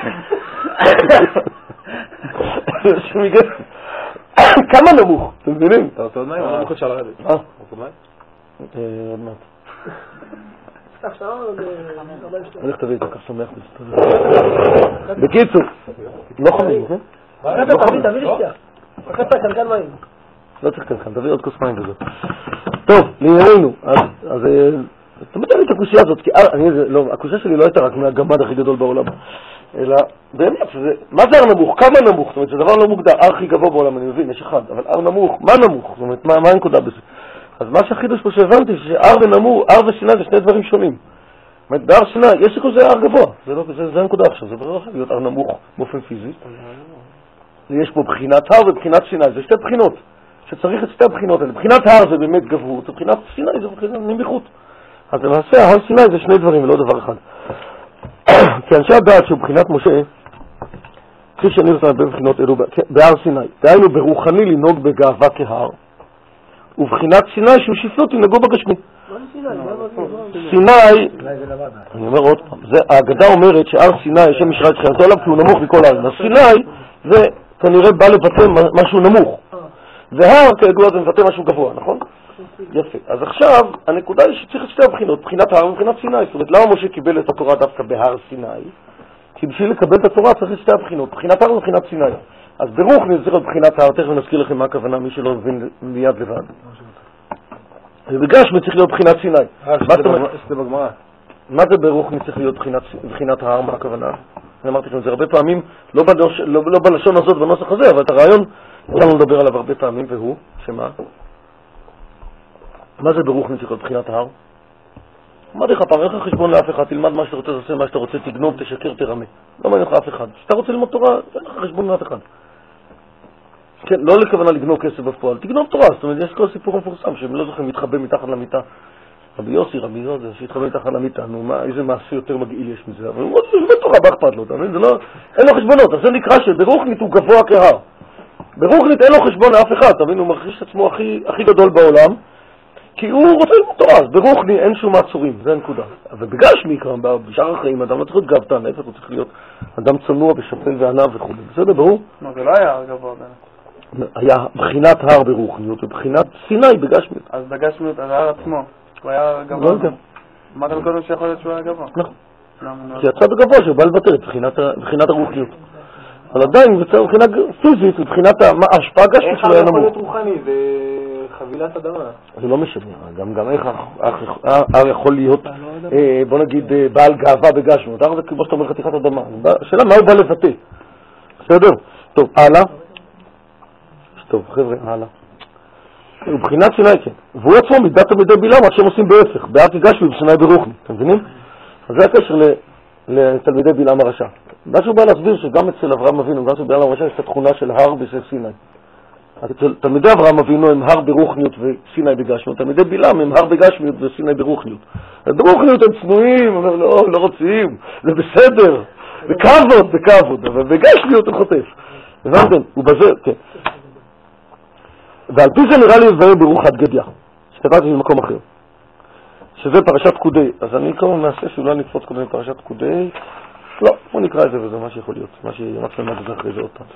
כמה נמוך, אתם מבינים? אתה רוצה עוד מים? אני חושב לרדת. רוצה מים? עוד מעט. עכשיו, הולך תביא את זה, כך שמח בזה. בקיצור, לא חמים, כן? תביא לי שתייה. אחת קנקן מים. לא צריך קנקן, תביא עוד כוס מים וזה. טוב, לענייננו, אז אתה מדבר לי את הקושיה הזאת, כי הקושיה שלי לא הייתה רק מהגמד הכי גדול בעולם, אלא באמת, מה זה הר נמוך? כמה נמוך? זאת אומרת, זה דבר לא מוגדר, הר הכי גבוה בעולם, אני מבין, יש אחד, אבל הר נמוך, מה נמוך? זאת אומרת, מה הנקודה בזה? אז מה שהחידוש פה שהבנתי, שהר ונמוך, הר וסיני זה שני דברים שונים. זאת אומרת, בהר סיני, יש סיכוי זה הר גבוה, זה הנקודה עכשיו, זה לא יכול להיות הר נמוך באופן פיזי. יש פה בחינת הר ובחינת סיני, זה שתי בחינות. שצריך את שתי הבחינות האלה. בחינת הר זה באמת גבהות, ובחינת סיני זה בחינת נמיכות. אז למעשה, הר סיני זה שני דברים, ולא דבר אחד. כי אנשי הדעת שהוא בחינת משה, כפי שאני רוצה בבחינות אלו, בהר סיני, דהיינו ברוחני לנהוג בגאווה כהר, ובחינת סיני שהוא שפלות ינהגו בגשמי. סיני, אני אומר עוד פעם, האגדה אומרת שהר סיני, השם ישרה את שכינתו עליו, כי הוא נמוך מכל הערים. אז סיני זה כנראה בא לבטא משהו נמוך. והר כידוע זה מבטא משהו גבוה, נכון? יפה. אז עכשיו הנקודה היא שצריך את שתי הבחינות, בחינת הר ובחינת סיני. זאת אומרת, למה משה קיבל את התורה דווקא בהר סיני? כי בשביל לקבל את התורה צריך את שתי הבחינות, בחינת הר ובחינת סיני. אז ברוחני זה צריך להיות בחינת ההר, תכף נזכיר לכם מה הכוונה, מי שלא מבין מיד לבד. ובגשמי צריך להיות בחינת סיני. מה זה ברוחני צריך להיות בחינת ההר, מה הכוונה? אני אמרתי לכם את זה הרבה פעמים, לא בלשון הזאת, בנוסח הזה, אבל את הרעיון, אנחנו נדבר עליו הרבה פעמים, והוא, שמה? מה זה ברוחני צריך להיות בחינת ההר? אמרתי לך פעם, אין לך חשבון לאף אחד, תלמד מה שאתה רוצה, תעשה מה שאתה רוצה, תגנוב, תשקר, תרמה. לא מעניין לך אף אחד. כשאתה רוצה ללמוד תורה, אין לך חשבון לאף אחד. כן, לא לכוונה לגנוב כסף בפועל, תגנוב תורה. זאת אומרת, יש כל סיפור מפורסם שהם לא זוכרים להתחבא מתחת למיטה. רבי יוסי, רבי יוסי, שהתחבא מתחת למיטה, נו מה, איזה מעשה יותר מגעיל יש מזה. אבל הוא אומר, זה בתורה, באכפת לו, אתה מבין? זה לא, אין לו חשבונות, אז זה נקרא שברוחנית הוא גבוה כהר. ברוחנית אין לו חשבון לאף אחד, אתה מבין? הוא מרגיש את עצמו הכי גדול בעולם. כי הוא רוצה ללמוד תורה, אז ברוחני אין שום מעצורים, זה הנקודה. אבל בגשמי, בשאר החיים, אדם לא צריך להיות גאוותן, איפה הוא צריך להיות אדם צנוע ושפל וענב וכו'. בסדר, ברור? זה לא היה הר גבוה בין. היה בחינת הר ברוחניות ובחינת סיני בגשמיות. אז בגשמיות, על ההר עצמו, הוא היה גבוה. לא יודע. מה אתה מקודם שיכול להיות שהוא היה גבוה? נכון. כי הצד הגבוה שבא לבטר את בחינת הרוחניות. אבל עדיין זה צריך מבחינה פיזית, מבחינת ההשפעה הגשמית שלו היה נמוך. איך יכול להיות רוחני? זה חבילת אדמה. זה לא משנה, גם איך הר יכול להיות, בוא נגיד, בעל גאווה בגשמיות. הר זה כמו שאתה אומר חתיכת אדמה. השאלה מה הוא בא לבטא. בסדר? טוב, הלאה. טוב, חבר'ה, הלאה. מבחינת סיני כן. והוא עצמו מידת תלמידי בלעם, מה שהם עושים בהפך. בהר גשמי ובסיני ברוחני. אתם מבינים? אז זה הקשר לתלמידי בלעם הרשע. מה שהוא בא להסביר שגם אצל אברהם אבינו, גם אצל בלעם הרשע יש את התכונה של הר בשל סיני. תלמידי אברהם אבינו הם הר ברוחניות וסיני בגשמיות, תלמידי בלעם הם הר בגשמיות וסיני ברוחניות. ברוחניות הם צנועים, אומר לא רוצים, זה בסדר, זה כבוד, אבל בגשמיות הם חוטף. הבנתם? הוא בזה, כן. ועל פי זה נראה לי לבאר ברוחת גדיה, שכתבתי במקום אחר. שזה פרשת פקודי. אז אני כמובן מעשה שאולי נקפוץ קודם פרשת פקודי. לא, בוא נקרא את זה וזה מה שיכול להיות. מה שמצלמה את זה אחרי זה עוד פעם.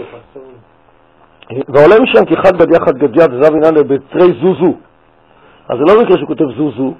ועולה משם כי חד גדיה חד גדיה דזב עינן בתרי זוזו. אז זה לא מקרה שהוא כותב זוזו.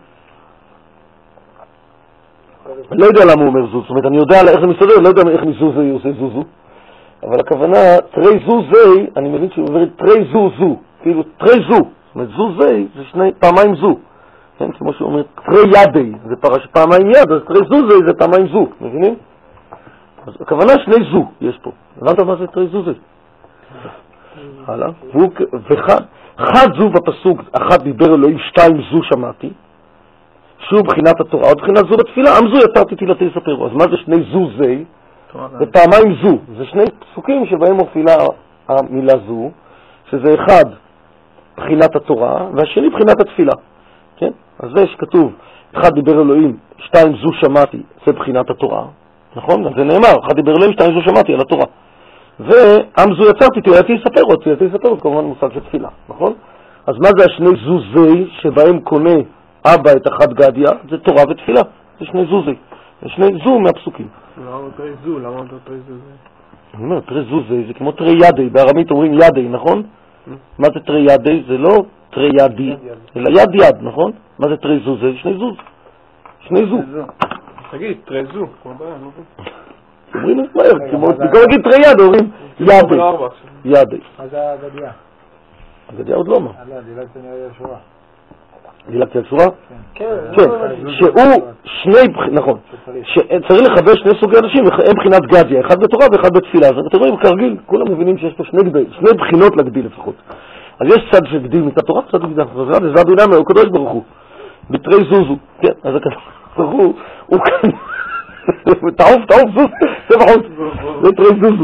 אני לא יודע למה הוא אומר זוזו. זאת אומרת, אני יודע איך זה מסתדר, אני לא יודע איך מזוזו הוא עושה זוזו. אבל הכוונה, תרי זוזי, אני מבין שהוא אומר תרי זוזו. כאילו, תרי זו. זאת אומרת, זוזי זה פעמיים זו. כן, כמו שהוא אומר, תרי ידי, זה פעמיים יד, אז תרי זוזי זה פעמיים זו. מבינים? אז הכוונה שני זו יש פה. הבנת מה זה תרי זוזי? הלאה. וחד זו בפסוק, אחת דיבר אלוהים, שתיים זו שמעתי, שהוא בחינת התורה, עוד בחינת זו בתפילה, עם זו יצרתי תפילתי לספרו. אז מה זה שני זו זה? זה פעמיים זו. זה שני פסוקים שבהם מופיעה המילה זו, שזה אחד בחינת התורה, והשני בחינת התפילה. כן? אז זה שכתוב, אחד דיבר אלוהים, שתיים זו שמעתי, זה בחינת התורה. נכון? זה נאמר, אחד דיבר אלוהים, שתיים זו שמעתי על התורה. ועם זו יצרתי, תפילתי לספרו, כמובן מושג של תפילה, נכון? אז מה זה השני זוזי שבהם קונה אבא את אחד גדיה? זה תורה ותפילה, זה שני זוזי, זה שני זו מהפסוקים. למה תרי זו? למה לא תרי זוזי? אני אומר, תרי זוזי זה כמו תרי ידי, בארמית אומרים ידי, נכון? מה זה תרי ידי? זה לא תרי ידי, אלא יד, נכון? מה זה תרי זוזי? שני זוז, שני זו. תגיד, תרי זו, כמו בעיה, לא פה. אומרים את מהר, כמו להגיד תרי יד, אומרים ידי. אז זה הגדיה. הגדיה עוד לא אמר. לא, דילגתי נראה לי השורה. דילגתי על שורה? כן. כן, שהוא שני, נכון, שצריך לחבר שני סוגי אנשים, הם בחינת גדיה, אחד בתורה ואחד בתפילה. אז אתם רואים, כרגיל, כולם מבינים שיש פה שני בחינות לגדיל לפחות. אז יש צד שגדיל מצד תורה, צד גדיל, זה הדינמי, הוא קדוש ברוך הוא. בתרי זוזו, כן, אז הקדוש הוא כאן. תעוף, זוז, זה בחוץ, זה תרי זוזו.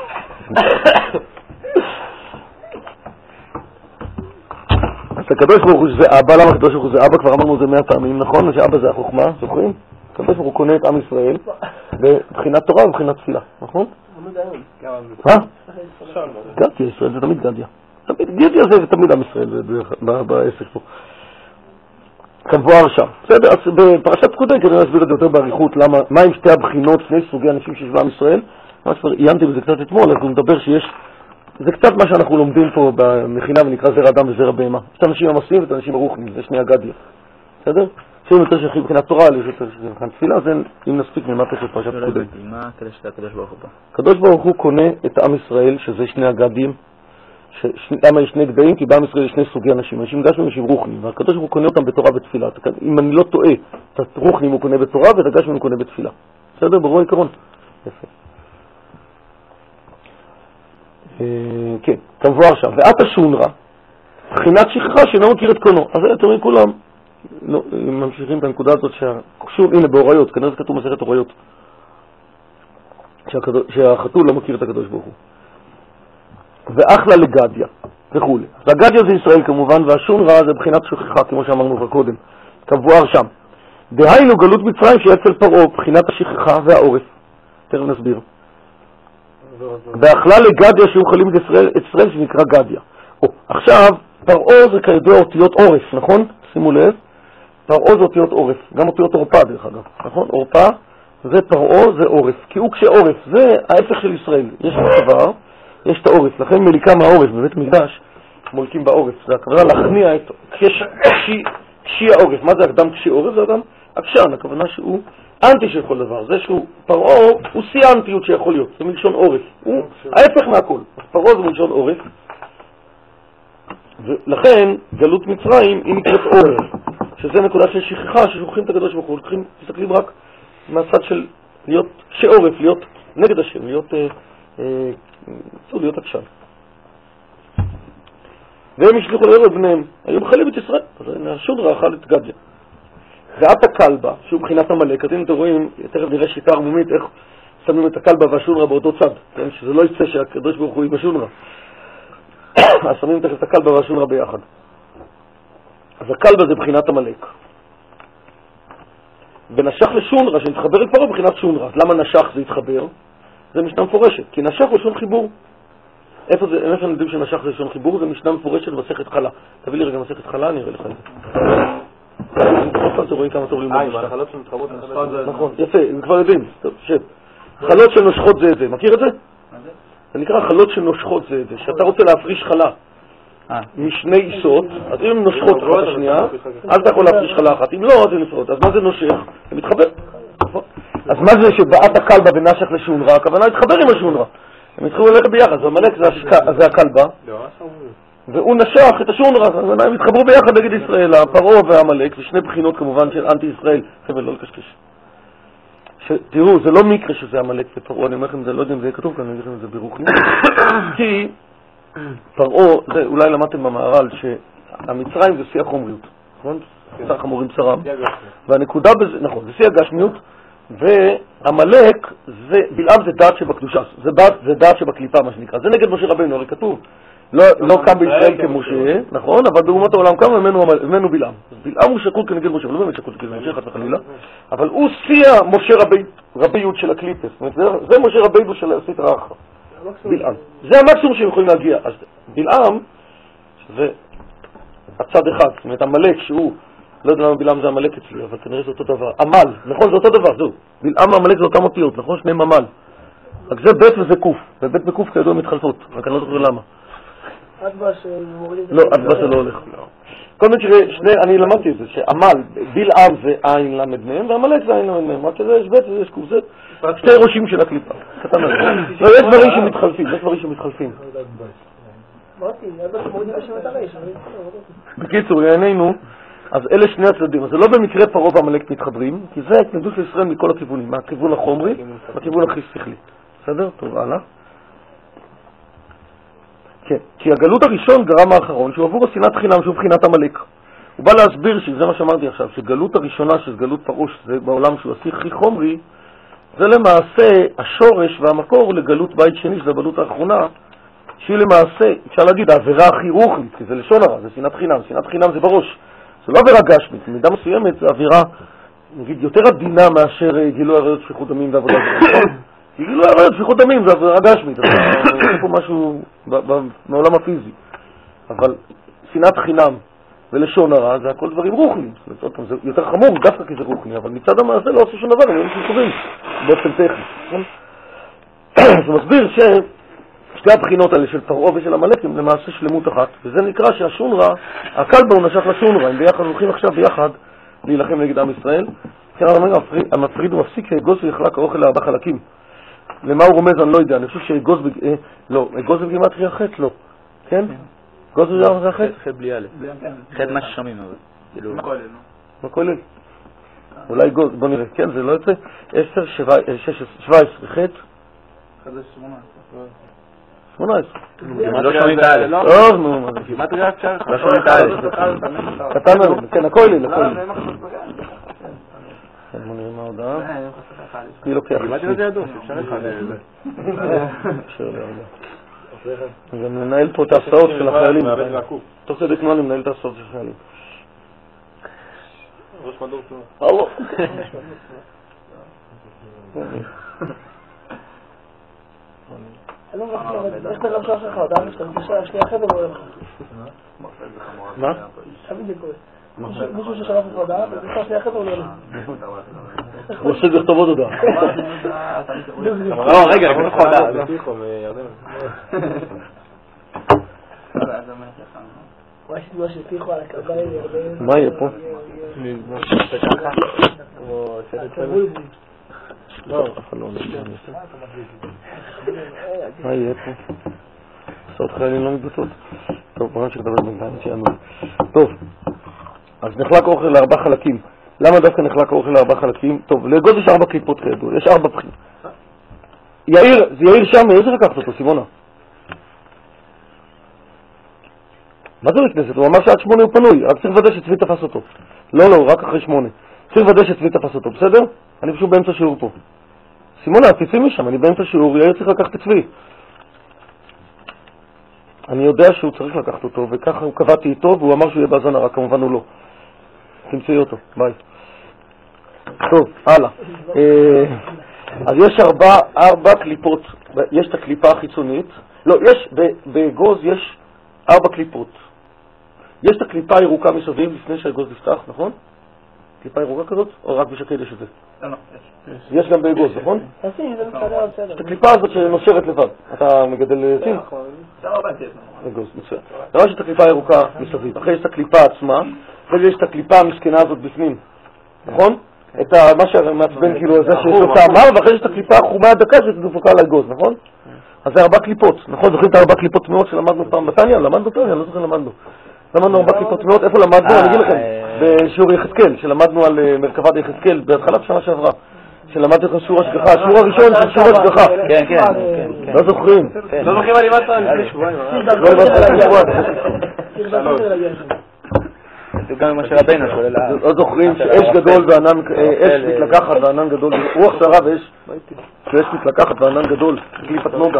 אז הקדוש ברוך הוא זה אבא, למה הקדוש ברוך הוא זה אבא? כבר אמרנו זה 100 פעמים, נכון? שאבא זה החוכמה, זוכרים? הקדוש ברוך הוא קונה את עם ישראל בבחינת תורה ובבחינת תפילה, נכון? גדיה ישראל זה תמיד גדיה. גדיה זה תמיד עם ישראל בעסק פה. כמבואר שם. בסדר, אז בפרשת פקודי כדי להסביר את זה יותר בעריכות, מה עם שתי הבחינות, שני סוגי אנשים שיש בעם ישראל? מה שכבר עיינתי בזה קצת אתמול, אז הוא מדבר שיש, זה קצת מה שאנחנו לומדים פה במכינה ונקרא זרע אדם וזרע בהמה. יש את האנשים המסים ואת האנשים הרוחניים, זה שני הגדיה. בסדר? שהם יותר שייכים מבחינת תורה, יש יותר שייכים מבחינת תפילה, אז אם נספיק נלמד של פרשת פקודי. מה הקדוש של הקדוש ברוך הוא פה? הקדוש ברוך הוא קונה את עם ישראל, שזה שני הגדים, למה יש שני גדיים? כי בעם ישראל יש שני סוגי אנשים, אנשים גשמים ואנשים רוחנים, והקדוש ברוך הוא קונה אותם בתורה בתפילה. אם אני לא טועה, את הרוחנים הוא קונה בתורה ואת הגשמים הוא קונה בתפילה. בסדר? ברור העיקרון? יפה. כן, כמבואר שם. ואת השונרה, בחינת שכחה שאינו מכיר את קונו. אז אתם רואים כולם, ממשיכים את הנקודה הזאת הנה באוריות, כנראה זה כתוב מסכת אוריות, שהחתול לא מכיר את הקדוש ברוך הוא. ואחלה לגדיה וכו'. לגדיה זה ישראל כמובן, והשונרה זה בחינת שכחה, כמו שאמרנו כבר קודם, כמבואר שם. דהיינו גלות מצרים שאצל פרעה, בחינת השכחה והעורף. תכף נסביר. ואכלה לגדיה שהיו חלים את ישראל שנקרא גדיה. עכשיו, פרעה זה כידוע אותיות עורף, נכון? שימו לב. פרעה זה אותיות עורף, גם אותיות עורפה דרך אגב, נכון? עורפה זה פרעה זה עורף, כי הוא כשעורף, זה ההפך של ישראל. יש דבר, יש את העורף, לכן מליקה מהעורף בבית מקדש מולקים בעורף, זה הכוונה להכניע את קשי העורף. מה זה אדם קשי עורף? זה אדם עקשן, הכוונה שהוא אנטי של כל דבר, זה שהוא פרעה הוא שיא האנטיות שיכול להיות, זה מלשון עורף, הוא ההפך מהכל. פרעה זה מלשון עורף, ולכן גלות מצרים היא נקראת עורף, שזה נקודה של שכחה, ששוכחים את הקדוש ברוך הוא, תסתכלים רק מהצד של להיות שעורף, להיות נגד השם, להיות עקשן. והם השליחו לעורף בניהם, היו מחלים את ישראל, אז השונרה אכל את גדיה. ואת הכלבה, שהוא מבחינת המלאק, אתם רואים, תכף נראה שיטה ערמומית, איך שמים את הכלבה והשונרה באותו צד, כן? שזה לא יצא שהקדוש ברוך הוא עם השונרה. אז שמים תכף את הכלבה והשונרה ביחד. אז הכלבה זה בחינת המלאק. ונשך לשונרה, שנתחבר כבר בבחינת שונרה. אז למה נשך זה יתחבר? זה משנה מפורשת, כי נשך הוא לשון חיבור. איפה אנחנו יודעים שנשך זה לשון חיבור? זה משנה מפורשת במסכת חלה. תביא לי רגע מסכת חלה, אני אראה לך את זה. אתם רואים כמה טוב ללמוד משנה. החלות שמתחברות נכון, יפה, הם כבר יודעים. טוב, שב. חלות שנושכות זה את זה, מכיר את זה? זה נקרא חלות שנושכות זה את זה. שאתה רוצה להפריש חלה משני איסות, אז אם הן נושכות אחת השנייה, אז אתה יכול להפריש חלה אחת. אם לא, אז הן נפרות. אז מה זה נושך? זה מתחבר. אז מה זה שבאת הכלבה ונשך לשונרה? הכוונה להתחבר עם השונרה. הם התחילו ללכת ביחד, אז המלאק זה הכלבה, והוא נשך את השונרה, אז הם התחברו ביחד נגד ישראל, הפרעה והמלאק, זה שני בחינות כמובן של אנטי ישראל, חבר'ה, לא לקשקש. תראו, זה לא מקרה שזה המלאק ופרעה, אני אומר לכם, לא יודע אם זה יהיה כתוב כאן, אני אומר לכם, זה ברוחני. כי פרעה, אולי למדתם במערל, שהמצרים זה שיא החומריות, נכון? שיא החמורים צרם, והנקודה בזה, נכון, זה שיא הגשמיות, והמלאק, בלעם זה דעת שבקדושה, זה דעת שבקליפה מה שנקרא, זה נגד משה רבינו, הרי כתוב, לא קם בישראל כמשה, נכון, אבל באומות העולם קם ממנו בלעם. בלעם הוא שקול כנגד משה, לא באמת שקול כנגד משה, חס וחלילה, אבל הוא שיא משה רביות של הקליפס, זה משה רבינו של הסטרא אחרא, בלעם. זה המקסימום שהם יכולים להגיע. אז בלעם, זה הצד אחד, זאת אומרת המלאק שהוא, לא יודע למה בלעם זה המלאק אצלי, אבל כנראה זה אותו דבר. עמל, נכון, זה אותו דבר, זהו. בלעם והמלאק זה אותם אותיות, נכון? שניהם עמל. רק זה בית וזה קוף, ובית וקוף כידוע מתחלפות, רק אני לא זוכר למה. אדבש מורידים... לא, אדבש זה לא הולך. כל מיני שני, אני למדתי את זה, שעמל, בלעם זה עין למד מהם, והמלאק זה עין למד מהם. רק שזה יש בית וזה יש קוף, זה שתי ראשים של הקליפה. קטן הזה. לא, יש דברים שמתחלפים, יש דברים שמתחלפים. אמרתי, אדבש מורידים לשם את הרעש. בקיצור, לענייננו, אז אלה שני הצדדים. אז זה לא במקרה פרעה והמלאק מתחברים, כי זה ההתנגדות של ישראל מכל הכיוונים, מהכיוון החומרי, מהכיוון הכי שכלי. בסדר? טוב, הלאה. כן, כי הגלות הראשון גרם האחרון, שהוא עבור השנאת חינם, שהוא בחינת המלאק. הוא בא להסביר שזה מה שאמרתי עכשיו, שגלות הראשונה, שזה גלות פרוש, זה בעולם שהוא הכי חומרי, זה למעשה השורש והמקור לגלות בית שני, שזה הגלות האחרונה, שהיא למעשה, אפשר להגיד, העבירה הכי רוחנית, כי זה לשון הרע, זה שנאת חינם, שנאת חינם זה בראש. זה לא עבירה גשמית, במידה מסוימת זה עבירה, נגיד, יותר עדינה מאשר גילוי עריות שפיכות דמים ועבודה. כי גילוי עריות שפיכות דמים זה עבירה גשמית, זה פה משהו מעולם הפיזי. אבל שנאת חינם ולשון הרע זה הכל דברים רוחניים. זה יותר חמור דווקא כי זה רוחני, אבל מצד המעשה לא עושה שום דבר, הם לא טובים באופן טכני. זה מסביר ששתי הבחינות האלה של פרעה ושל המלאק הם למעשה שלמות אחת, וזה נקרא שהשונרה, הכלבה הוא נשך לשונרה, הם ביחד הולכים עכשיו ביחד להילחם נגד עם ישראל. כן, המפריד הוא מפסיק אגוז שיחלק האוכל לארבע חלקים. למה הוא רומז אני לא יודע, אני חושב שאגוז אגוז בגימטריה חטא לא, כן? אגוז זה חטא? חטא בלי א', חטא מה ששומעים אבל. מה כולל? אולי אגוז, בוא נראה, כן זה לא יוצא, 10, 17 חטא? חטא 18. לא שומעים את האלף. טוב, נו, מה זה? גימטריה אפשר? לא שומעים את האלף. קטן עליו, כן, הכולל. בוא נראה מה ההודעה. אני לוקח. גימטריה זה ידוע, אפשר אחד לזה. אפשר להרגע. גם לנהל פה את ההסעות של החיילים. תוך כדי תנועה למנהל את ההסעות של החיילים. ראש מדור תנועה. הלו. אני לא מבין, איך תראה משהו שלך, אתה מתקשר שני החבר או לך? מה? תמיד זה קורה. מישהו ששלח לך הודעה, מתקשר שני החבר או לא? הוא עושה לכתובות הודעה. לא, רגע, אני כתוב לך הודעה. הוא יש תנועה שפיחו על הכלבה ירדן. מה יהיה פה? לא, החלון. מה יהיה פה? עושות חיילים לא מתבטאות. טוב, בוא נמשיך לדבר בינתיים שיענו. טוב, אז נחלק אוכל לארבע חלקים. למה דווקא נחלק אוכל לארבע חלקים? טוב, לאגוז יש 4 קליפות כידוע, יש 4 בחינות. יאיר שם, איזה לקחת אותו, סימונה? מה זה לכנסת? הוא אמר שעד 8 הוא פנוי, רק צריך לוודא שצבי תפס אותו. לא, רק אחרי 8. צריך לוודא שצבי תפס אותו, בסדר? אני פשוט באמצע שיעור פה. סימונה, תצאי משם, אני באמצע שיעור, יאיר צריך לקחת את צבי. אני יודע שהוא צריך לקחת אותו, וככה הוא קבעתי איתו, והוא אמר שהוא יהיה בהזנה, רק כמובן הוא לא. תמצאי אותו, ביי. טוב, הלאה. אז יש 4 קליפות, יש את הקליפה החיצונית, לא, יש, באגוז יש 4 קליפות. יש את הקליפה הירוקה מסביב לפני שהאגוז נפתח, נכון? קליפה ירוקה כזאת, או רק בשקד יש את זה? לא, יש גם באגוז, נכון? זה מסתדר, בסדר. את הקליפה הזאת שנושרת לבד. אתה מגדל עצים? אגוז, מצוין. דבר יש את הקליפה הירוקה מסביב. אחרי יש את הקליפה עצמה, אחרי יש את הקליפה המסכנה הזאת בפנים, נכון? את מה שמעצבן כאילו הזה שיש לו טעמר, ואחרי יש את הקליפה החומה הדקה שתדופקה על האגוז, נכון? אז זה 4 קליפות, נכון? זוכרים את 4 קליפות תמונות שלמדנו פעם בתניה? למדנו תניה, לא זוכר למדנו. למדנו 4 קליפות תמונות, איפה למדנו? אני אגיד לכם, בשיעור יחזקאל, שלמדנו על מרכבת יחזקאל, בהתחלת שנה שעברה, שלמדתי לכם שיעור השגחה, השיעור הראשון של שיעור השגחה. כן. לא זוכרים. לא זוכרים על לימדת לפני שבועיים. לא לימדת לפני שבועיים. זה גם עם אשר רבינו כולל לא זוכרים שאש גדול וענן, אש מתלקחת וענן גדול, רוח שרה ואש מתלקחת וענן גדול, קליפת נוגה.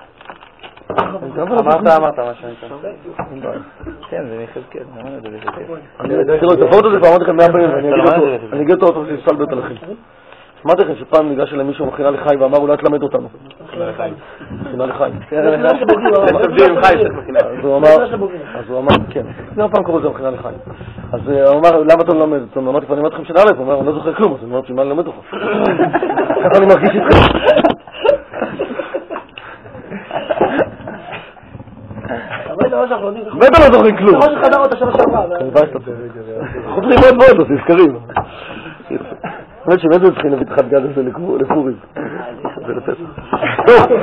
אמרת מה שאני כאן. כן, זה מחזקאל, אמרנו את זה מחזקאל. תראו, תפור את זה כבר, אמרתי לכם 100 פעמים, אני אגיד אותו שיסל בית הלכים. אמרתי לכם שפעם ניגש אליי מישהו מכינה לחיים ואמר אולי תלמד אותנו. מכינה לחיים. אז הוא אמר, כן, זה פעם קורא לזה מכינה לחיים. אז הוא אמר, למה אתה לא למד? אמרתי, אני אמרתי לכם שנה א', הוא אומר, אני לא זוכר כלום, אז אני אמרתי, מה אני למד אותך? ככה אני מרגיש איתכם. בטח לא זוכרים כלום. זה חדר אותה שנה שעברה. חוזרים מאוד, אז נזכרים. באמת שבאמת זה צריכים להביא את חד גד הזה לפורים. זה לפסח. טוב.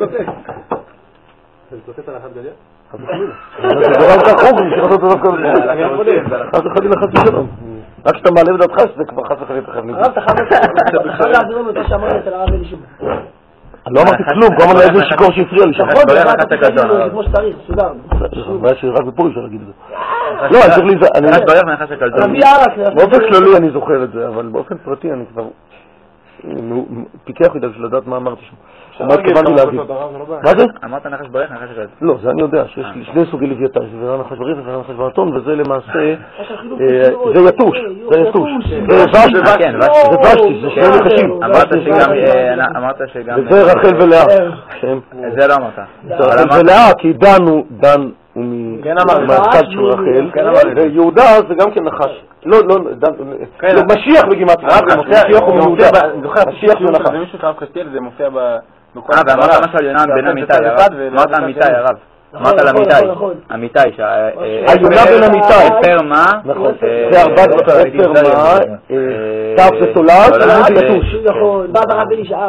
זה מתלוטט על החד גדיה? זה דבר כך חוק, אני צריך לעשות את דווקא בזה. חס וחלילה חס ושלום. רק שאתה מעלה בדעתך שזה כבר חס וחלילה תחב נגד. הרב, אתה חייב להעביר לנו את מה שאמרת אצל הרב אלישוב. לא אמרתי כלום, גם על איזה שיקור שהפריע לי שם. נכון, זה כמו שצריך, סודר. הבעיה שרק בפורים אפשר להגיד את זה. לא, אני צריך להיזהר. באופן כללי אני זוכר את זה, אבל באופן פרטי אני כבר פיקח מדי בשביל לדעת מה אמרתי שם. מה התכוונתי להגיד? מה זה? אמרת נחש בריח, נחש הקלטון. לא, זה אני יודע, שיש לי 2 סוגי לוויתן, זה נחש בריח ונחש באתון, וזה למעשה, זה יתוש, זה ושתי, זה 2 נחשים. אמרת שגם... וזה רחל ולאה. זה לא אמרת. רחל ולאה, כי דן הוא מהצד של רחל, ויהודה זה גם כן נחש. לא, משיח בגימטריה, משיח הוא מיהודה, משיח הוא נחש. זה מישהו קרב קסטיאל, זה מופיע ואמרת משהו על יונן בן אמיתי, הרב. אמרת אמיתי, הרב. אמרת על אמיתי, היונה בין אמיתי. אפר מה? נכון, זה אפר מה, תף זה תולד, עמוד יתוש. נכון, בא ברב בלי שעה,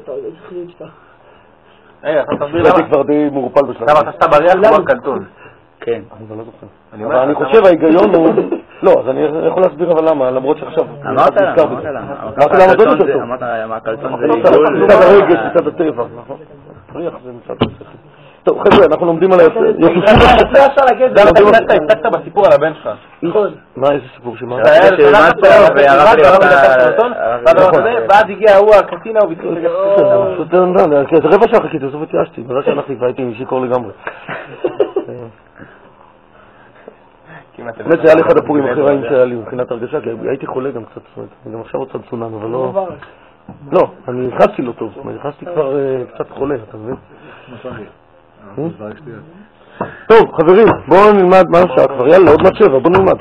אתה תסביר זה כבר די מורפל בשלב. למה אתה סתם בריח כמו הקלטון? כן. אני לא זוכר. אבל אני חושב ההיגיון הוא... לא, אז אני יכול להסביר אבל למה, למרות שעכשיו... אמרת למה הקלטון זה עיגול. מצד הרגש, מצד הטבע, נכון? ריח זה מצד השכל. טוב, חבר'ה, אנחנו לומדים על היתושים. הפסקת בסיפור על הבן שלך. מה, איזה סיפור שמה? ואז הגיע ההוא הקטינה ובתחיל לגב. זה רבע שעה חיכיתי, בסוף התייאשתי. בזה שהלכתי והייתי שיכור לגמרי. באמת זה היה לי אחד הפורים הכי רעים שהיה לי מבחינת הרגשה, כי הייתי חולה גם קצת, אני גם עכשיו רוצה צונן, אבל לא... לא, אני נכנסתי לא טוב, נכנסתי כבר קצת חולה, אתה מבין? טוב, חברים, בואו נלמד מה השעה כבר, יאללה, עוד מעט 7, בואו נלמד.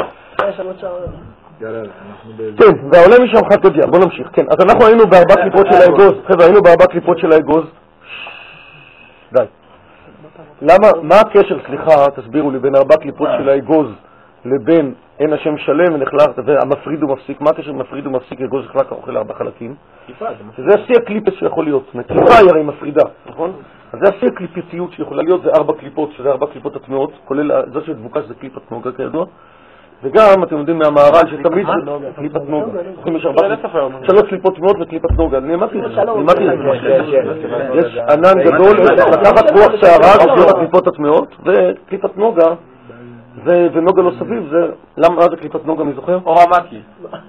כן, והעולה משם חד תודיע, בואו נמשיך. כן, אז אנחנו היינו בארבע קליפות של האגוז, חבר'ה, היינו בארבע קליפות של האגוז. די. למה, מה הקשר, סליחה, תסבירו לי, בין ארבע קליפות של האגוז לבין אין השם שלם ונחלק, והמפריד הוא מפסיק? מה הקשר מפריד הוא מפסיק, אגוז נחלק אוכל לארבע חלקים? שזה השיא הקליפס שיכול להיות. קליפה היא הרי מפרידה, נכון? אז זה השיא הקליפתיות שיכולה להיות, זה ארבע קליפות, שזה ארבע קליפות הטמעות, כולל זאת שדבוקה שזה קליפת נוגה כידוע. וגם, אתם יודעים מהמהר"ל שתמיד קליפת נוגה. יש שלוש קליפות טמעות וקליפת נוגה. אני אמרתי את זה. יש ענן גדול, לקחת רוח שערה, זה הקליפות הטמעות, וקליפת נוגה, ונוגה לא סביב, זה... למה זה קליפת נוגה, מי זוכר? אור המקי.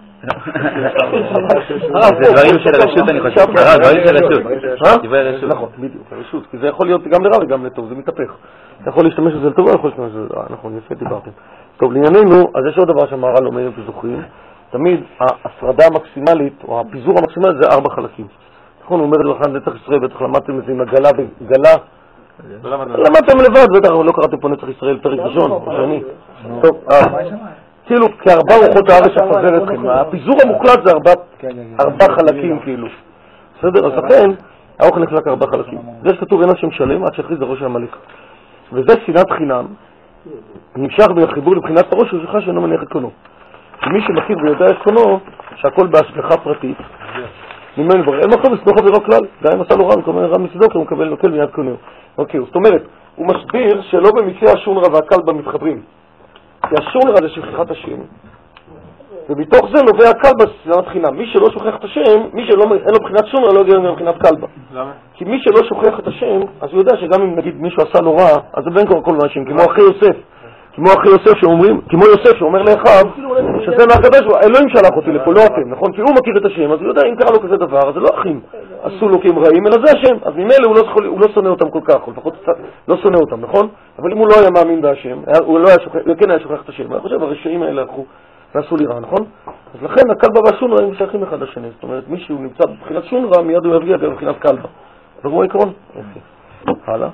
זה דברים של רשות, אני חושב. דברים של רשות. נכון, בדיוק, רשות. כי זה יכול להיות גם לרע וגם לטוב, זה מתהפך. אתה יכול להשתמש בזה לטוב, יכול להשתמש בזה לרע. נכון, יפה דיברתם. טוב, לענייננו, אז יש עוד דבר שהמהר"ל אומר, אם זוכרים, תמיד ההפרדה המקסימלית, או הפיזור המקסימלי, זה 4 חלקים. נכון, הוא אומר לכם, נצח ישראל, בטח למדתם את זה עם הגלה וגלה. למדתם לבד, בטח, אבל לא קראתם פה נצח ישראל פרק ראשון, או שני. טוב, כאילו, כארבע רוחות הארץ שפזר אתכם. הפיזור המוחלט זה 4 חלקים, כאילו. בסדר? אז לכן, האוכל נחלק 4 חלקים. זה שכתוב אין השם שלם, עד שהכריז הראש המלך. וזה שנאת חינם, נמשך בחיבור לבחינת פרעה שהוא זכה שאינו מניח את קונו. ומי שמכיר ויודע את קונו, שהכל בהשגחה פרטית, ממנו ברא, אין מקום לסמוך חברו כלל, גם אם עשה לו רע, מקבל רע מצדו, כי הוא מקבל נוקל מיד קונו. אוקיי, זאת אומרת, הוא מסביר שלא במקרה השונרא והכלבא מתחברים. כי השונרא זה שכחת השם, ומתוך זה נובע הכלבא שנאת חינם. מי שלא שוכח את השם, מי שאין לו בחינת שונרא לא יגיע מבחינת כלבא. למה? כי מי שלא שוכח את השם, אז הוא יודע שגם אם נגיד מישהו עשה לו רע, אז זה בין כל אנשים, כמו אחי יוסף. כמו אחי יוסף שאומרים, כמו יוסף שאומר לאחיו, שזה מהקדוש, אלוהים שלח אותי לפה, לא אתם, נכון? כי הוא מכיר את השם, אז הוא יודע אם קרה לו כזה דבר, אז זה לא אחים עשו לו כי הם רעים, אלא זה השם. אז ממילא הוא לא שונא אותם כל כך, או לפחות לא שונא אותם, נכון? אבל אם הוא לא היה מאמין בהשם, הוא כן היה שוכח את השם, אני חושב, הרשעים האלה הלכו ועשו לי רע, נכון? אז לכן הכלבא והשונרא הם שייכים אחד לשני, זאת אומרת, מי שהוא נמצא בבחינת שונרא, מיד הוא יגיע גם בבחינת כלבא. ברור העיקרון? הלאה.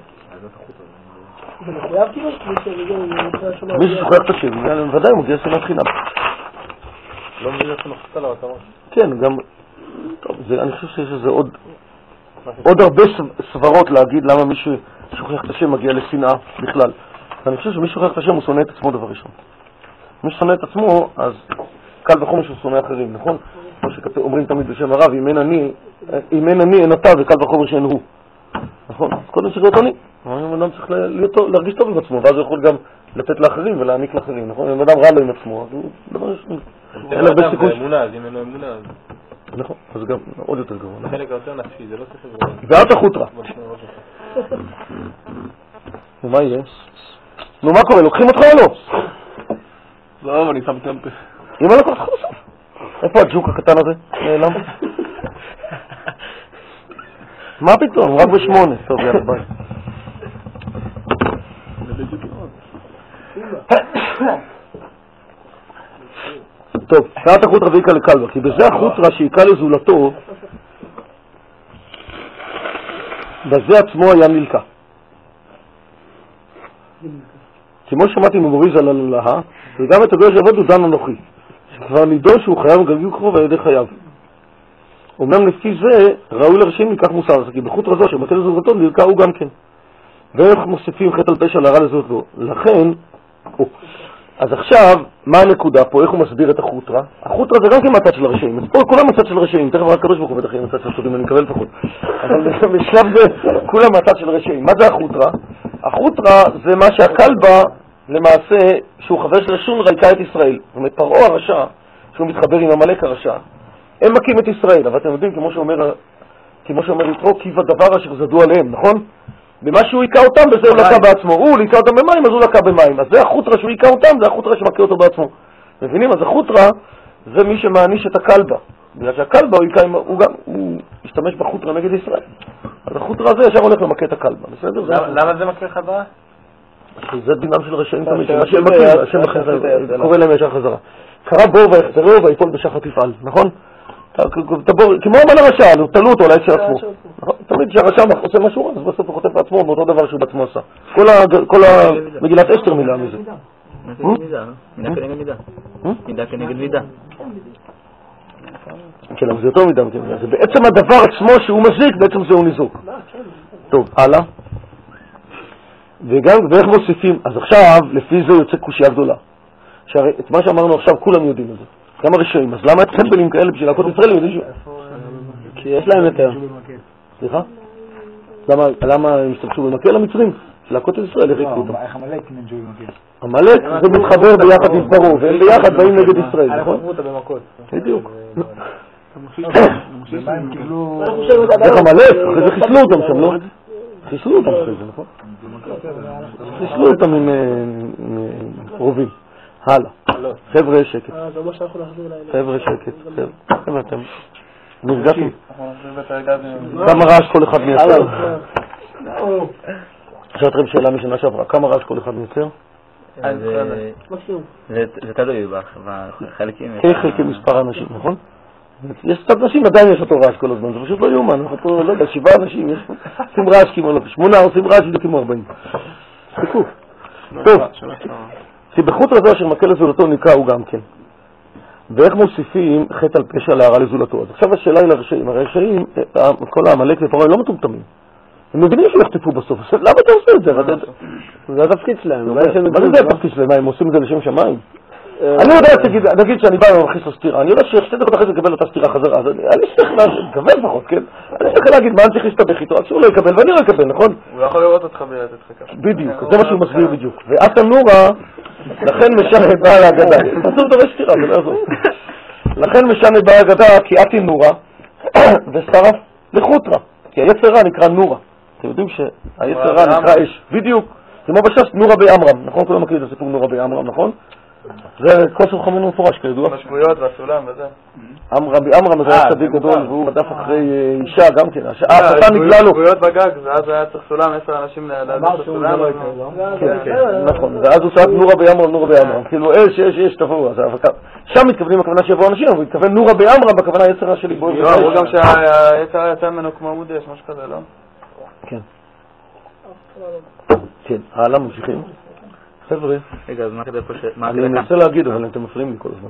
זה מחויב כאילו? מי ששוכח את השם, ודאי הוא מגיע שנאת חינם. לא מבין איך מחצה לו, אתה אומר? כן, גם... טוב, אני חושב שיש איזה עוד הרבה סברות להגיד למה מי ששוכח את השם מגיע לשנאה בכלל. ואני חושב שמי ששוכח את השם הוא שונא את עצמו דבר ראשון. מי ששונא את עצמו, אז קל וחומר שהוא שונא אחרים, נכון? כמו שאומרים תמיד בשם הרב, אם אין אני אין אתה וקל וחומר שאין הוא. נכון? קודם צריך להיות אני. אדם צריך להרגיש טוב עם עצמו, ואז הוא יכול גם לתת לאחרים ולהעניק לאחרים, נכון? אם אדם רע לו עם עצמו, אז הוא דבר ראשון. אין הרבה סיכוי. אז אם אין לו אמונה, נכון, אז גם עוד יותר גרוע. החלק היותר נפשי, זה לא צריך לבוא. ואת החוטרה. ומה יהיה? נו, מה קורה? לוקחים אותך או לא? לא, אני שם טמפה. אם אני לוקח אותך בסוף. איפה הג'וק הקטן הזה? נעלם? מה פתאום? רק ב8. טוב, יאללה, ביי. טוב, קראת החוטרה ויקה לקלבא, כי בזה החוטרה שיקה לזולתו, בזה עצמו היה נלקה. כמו שמעתי ממורי ז"ל, וגם את הגוי שעבוד הוא דן אנוכי, שכבר נידון שהוא חייב וגלגל קרוב על ידי חייו. אומנם לפי זה ראוי לרשים לקח מוסר, כי בחוטרה זו שבטל זולתו נלקה הוא גם כן. ואיך מוסיפים חטא על פשע להרע לזולתו. לכן, אז עכשיו, מה הנקודה פה? איך הוא מסביר את החוטרה? החוטרה זה גם כן מהצד של הרשעים. אז פה כולם מהצד של הרשעים. תכף רק הקדוש ברוך הוא בטח יהיה מהצד של הטובים, אני מקווה לפחות. אבל בשלב זה, כולם מהצד של הרשעים. מה זה החוטרה? החוטרה זה מה שהכלבה, למעשה, שהוא חבר של השון, ריקה את ישראל. זאת אומרת, פרעה הרשע, שהוא מתחבר עם עמלק הרשע, הם מכים את ישראל. אבל אתם יודעים, כמו שאומר יתרו, כי בדבר אשר זדו עליהם, נכון? במה שהוא היקע אותם, בזה הוא לקע בעצמו. הוא היקע אותם במים, אז הוא לקע במים. אז זה החוטרה שהוא היקע אותם, זה החוטרה שמכה אותו בעצמו. מבינים? אז החוטרה זה מי שמעניש את הכלבה. בגלל שהכלבה הוא השתמש בחוטרה נגד ישראל. אז החוטרה הזה ישר הולך למכה את הכלבה. בסדר? למה זה מכה חזרה? זה דינם של רשעים תמיד. השם קורא להם ישר חזרה. קרא בור ויחזרו ויפול בשחת יפעל. נכון? כמו אמן הרשע, תלו אותו על העץ של עצמו. תמיד כשהרשע עושה משהו, אז בסוף הוא חוטף לעצמו באותו דבר שהוא בעצמו עשה. כל מגילת אסתר מילה מזה. מידה כנגד מידה. מידה כנגד מידה. כן, אבל זה יותר מידה כנגד מידה. זה בעצם הדבר עצמו שהוא מזיק, בעצם זהו ניזוק. טוב, הלאה. ואיך מוסיפים? אז עכשיו, לפי זה יוצא קושיה גדולה. שהרי את מה שאמרנו עכשיו כולם יודעים את זה. גם הרשעים, אז למה את טמפלים כאלה בשביל להכות ישראל יודעים כי יש להם יותר. סליחה? למה הם השתמשו במקל למצרים? בשביל להכות את ישראל, איך יקרו אותם? איך המלאק ננג'ו במקל? המלאק זה מתחבר ביחד עם פרעה, והם ביחד באים נגד ישראל, נכון? בדיוק. איך המלאק? אחרי זה חיסלו אותם שם, לא? חיסלו אותם אחרי זה, נכון? חיסלו אותם עם רובים. הלאה. חבר'ה שקט. חבר'ה שקט. חבר'ה אתם נרגעתם. כמה רעש כל אחד מייצר? עכשיו אתכם שאלה משנה שעברה. כמה רעש כל אחד מייצר? זה תלוי בחלקים. חלקים מספר אנשים, נכון? יש קצת נשים, עדיין יש אותו רעש כל הזמן. זה פשוט לא יאומן. אנחנו פה, לא יודע, 7 אנשים. עושים רעש כמו 8, עושים רעש כמו 40. ספקו. טוב. כי בחוטרה זו אשר מכה לזולתו נקרא הוא גם כן. ואיך מוסיפים חטא על פשע להרע לזולתו? אז עכשיו השאלה היא לרשעים. הרשעים, כל העמלק ופרעה לא מטומטמים. הם מבינים שיחטפו בסוף. למה אתה עושה את זה? זה התפקיד שלהם. מה זה התפקיד שלהם? הם עושים את זה לשם שמיים? אני יודע, נגיד שאני בא ומכניס לו סתירה, אני יודע ששתי דקות אחרי זה יקבל אותה סתירה חזרה, אז אני צריך לקבל לפחות, כן? אני צריך להגיד מה אני צריך להסתבך איתו, אז שהוא לא יקבל ואני לא יקבל, נכון? הוא לא יכול לראות אותך בלעת את חכה. בדיוק, זה מה שהוא מסביר בדיוק. ואת הנורה, לכן משנה באה להגדה. אסור לדבר סתירה, זה לא יעזור. לכן משנה באה להגדה, כי את היא נורה, ושרף לחוטרה, כי היצר רע נקרא נורה. אתם יודעים שהיצר רע נקרא אש, בדיוק. כמו בש"ס, נורה בעמרם, נכון? כולם מכירים את הסיפור נורה בעמרם, נכון? זה כוסר חמנו מפורש, כידוע. המשמעויות והסולם וזה. רבי עמרם זה היה צדיק גדול, והוא רדף אחרי אישה גם כן. השטן נגלה לו. משמעויות בגג, ואז היה צריך סולם, 10 אנשים להדף את הסולם. כן, נכון. ואז הוא צעק נורה בעמרם, נורה בעמרם. כאילו, יש, תבואו. שם מתכוונים הכוונה שיבואו אנשים, אבל הוא מתכוון נורה בעמרם, בכוונה יצרה שלי בו. לא, אמרו גם שהיצרה יצא ממנו כמו עמוד אש, משהו כזה, לא? כן. כן, הלאה, ממשיכים. חבר'ה, רגע, אז מה כדי פה אני מנסה להגיד, אבל אתם מפריעים לי כל הזמן.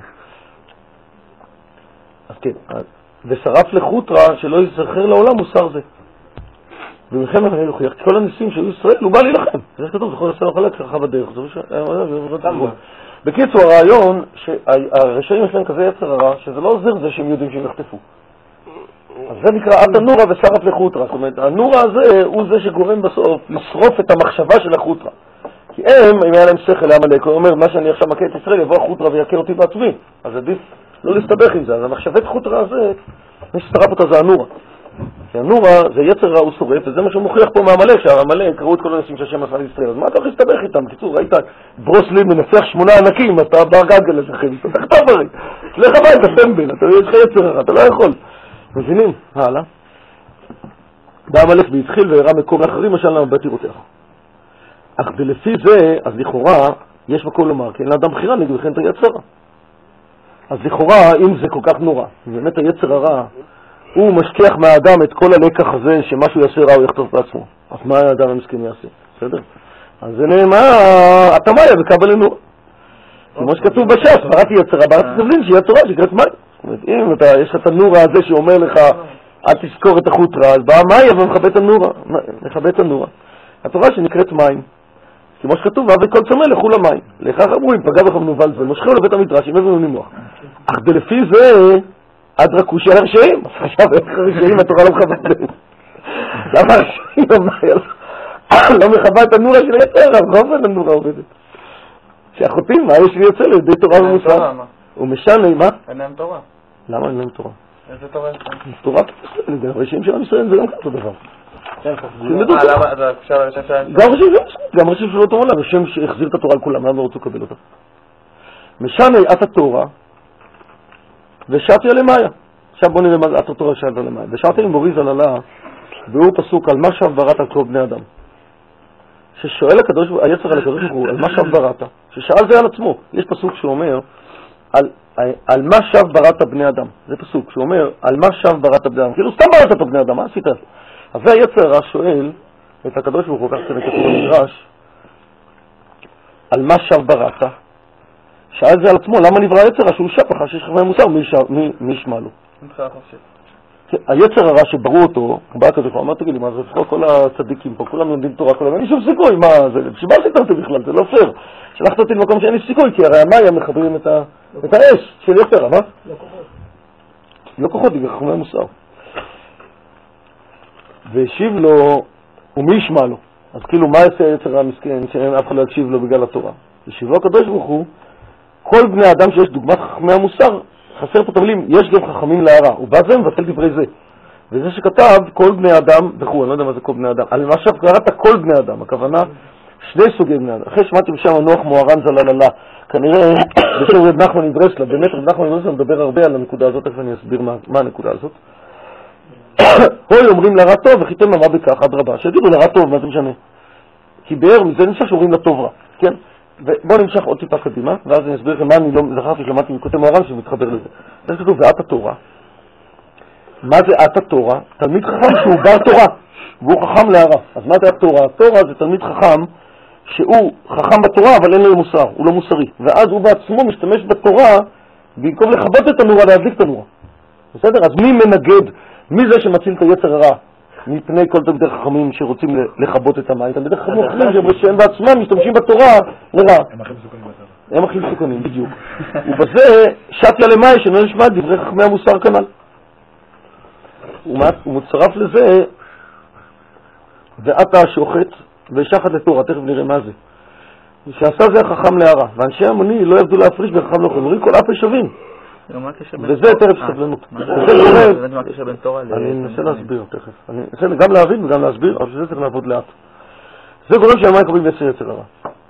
אז כן, ושרף לחוטרה שלא יזכר לעולם מוסר זה. ומכם אני יוכיח, כל הניסים שהיו ישראל, הוא בא להילחם. זה כתוב, זה יכול לעשות לחלק שלך בדרך. בקיצור, הרעיון שהרשעים יש להם כזה יצר הרע, שזה לא עוזר זה שהם יודעים שהם יחטפו. אז זה נקרא את הנורה ושרף לחוטרה. זאת אומרת, הנורה הזה הוא זה שגורם בסוף לשרוף את המחשבה של החוטרה. כי אם היה להם שכל לעמלק, הוא אומר, מה שאני עכשיו מכה את ישראל, יבוא החוטרה ויקר אותי בעצמי. אז עדיף לא להסתבך עם זה. אז המחשבת חוטרה הזה, מי ששרף אותה זה הנורה. כי הנורה זה יצר רע, הוא שורף, וזה מה שהוא מוכיח פה מהעמלק, שהעמלק קראו את כל הניסים שהשם עשה לישראל. אז מה אתה יכול להסתבך איתם? בקיצור, ראית ברוס לי מנצח 8 ענקים, אתה בר גגל לשכם, אתה תחתב הרי. לך הביתה, טמבל, יש לך יצר רע, אתה לא יכול. מבינים? הלאה. בעמלק והתחיל והראה מקום לאחרים, משל למה בית ירותח. אך ולפי זה, אז לכאורה, יש מקום לומר, כי אין לאדם בחירה נגד וכן את היצר. אז לכאורה, אם זה כל כך נורא, באמת היצר הרע, הוא משכיח מהאדם את כל הלקח הזה, שמשהו יעשה רע הוא יחטוף בעצמו. אז מה האדם המסכן יעשה? בסדר? אז זה נאמר, אתה מאיה וקבל לנו. כמו שכתוב בש"ס, בראתי יצר רע, בראתי תבלין שיהיה תורה, שיקראת מאיה. זאת אומרת, אם יש את הנורה הזה שאומר לך, אל תזכור את החוטרה, אז באה מאיה ומכבה את הנורה. מכבה את הנורה. התורה שנקראת מים. כמו שכתוב, ואבי כל צמא לכו למים. לכך אמרו, אם פגע בך מנוול זה, מושכם לבית המדרש, אם הבנו נימוח. אך לפי זה, עד רקושי על הרשעים. אז חשב, איך הרשעים התורה לא מחברת להם? למה הרשעים לא מחווה את הנורה של היצר, אבל רוב הנורה עובדת. שאחותים, מה יש לי יוצא לידי תורה ומוסר? הוא משנה, מה? אין להם תורה. למה אין להם תורה? איזה תורה? תורה כתוב, הרשעים של עם ישראל זה גם כתוב דבר. גם רשעים שלא תורה לה, רשם שהחזיר את התורה על כולם, למה לא רוצו לקבל אותה? משנה את התורה, ושעתי עלי מאיה. עכשיו בוא נראה מה זה את התורה שעתה עלי מאיה. ושעתי עם בוריז על עלה, והוא פסוק על מה שב בראת על כל בני אדם. ששואל היצר על הקדוש ברוך הוא, על מה שב בראת, ששאל זה על עצמו. יש פסוק שאומר, על מה שב בראת בני אדם. זה פסוק שאומר, על מה שב בראת בני אדם. כאילו סתם בראת את בני אדם, מה עשית? אז זה היצר שואל את הקדוש ברוך הוא, כך זה כתוב במדרש, על מה שב בראת. שאל זה על עצמו, למה נברא היצר שהוא שב אחר שיש חכמי מוסר, מי ישמע לו? היצר הרע שברו אותו, בא הקדוש ברוך הוא, אמר תגיד לי, מה זה לפחות כל הצדיקים פה, כולם לומדים תורה, כולם, אין לי שום סיכוי, מה זה, שבא עשית אותי בכלל, זה לא פייר. שלחת אותי למקום שאין לי סיכוי, כי הרי המים מחברים את האש של יצר, מה? לא כוחות, בגלל חכמי מוסר. והשיב לו, ומי ישמע לו? אז כאילו, מה יעשה היצר המסכן, שאין אף אחד לא יקשיב לו בגלל התורה? ישיבו הקדוש ברוך הוא, כל בני אדם שיש דוגמת חכמי המוסר, חסר פה את המילים, יש גם חכמים להערה, ובא זה מבטל דברי זה. וזה שכתב, כל בני אדם, וכו', אני לא יודע מה זה כל בני אדם, על מה שקראת כל בני אדם, הכוונה, שני סוגי בני אדם. אחרי שמעתי בשם הנוח מוהר"ן זלללה, כנראה, בשם רב נחמן מברסלב, באמת רב נחמן מברסלב מדבר הרבה על הנקודה הזאת, איך אני אסביר מה הנקודה הזאת. הוי אומרים לרע טוב, וחיתם למה בכך, עד רבה, שיגידו לרע טוב, מה זה משנה? כי באר מזה נמשך שאומרים לטוב רע, כן? ובואו נמשך עוד טיפה קדימה, ואז אני אסביר לכם מה אני לא זכרתי שלמדתי מכותב מוהר"ן שמתחבר לזה. זה כתוב, ואת התורה. מה זה את התורה? תלמיד חכם שהוא בר תורה, והוא חכם להערה. אז מה זה התורה? התורה זה תלמיד חכם שהוא חכם בתורה, אבל אין לו מוסר, הוא לא מוסרי. ואז הוא בעצמו משתמש בתורה, במקום לכבות את הנורה, להדליק את הנורה. בסדר? אז מי מנגד? מי זה שמציל את היצר הרע? מפני כל תלמידי חכמים שרוצים לכבות את המים. תלמידי חכמים שהם בעצמם משתמשים בתורה לרע. הם הכי מסוכנים, בדיוק. ובזה שתי עלי מאיה שלא נשמע דברי חכמי המוסר כנ"ל. הוא מצרף לזה, ואתה השוחט ושחט לתורה, תכף נראה מה זה. שעשה זה החכם להערה, ואנשי המוני לא יעבדו להפריש בחכם לא חברים, כל אף שווים. וזה טרף סבלנות. אני אנסה להסביר תכף. אני אנסה גם להבין וגם להסביר, אבל שזה צריך לעבוד לאט. זה גורם שהמים קוראים יצר יצר הרע.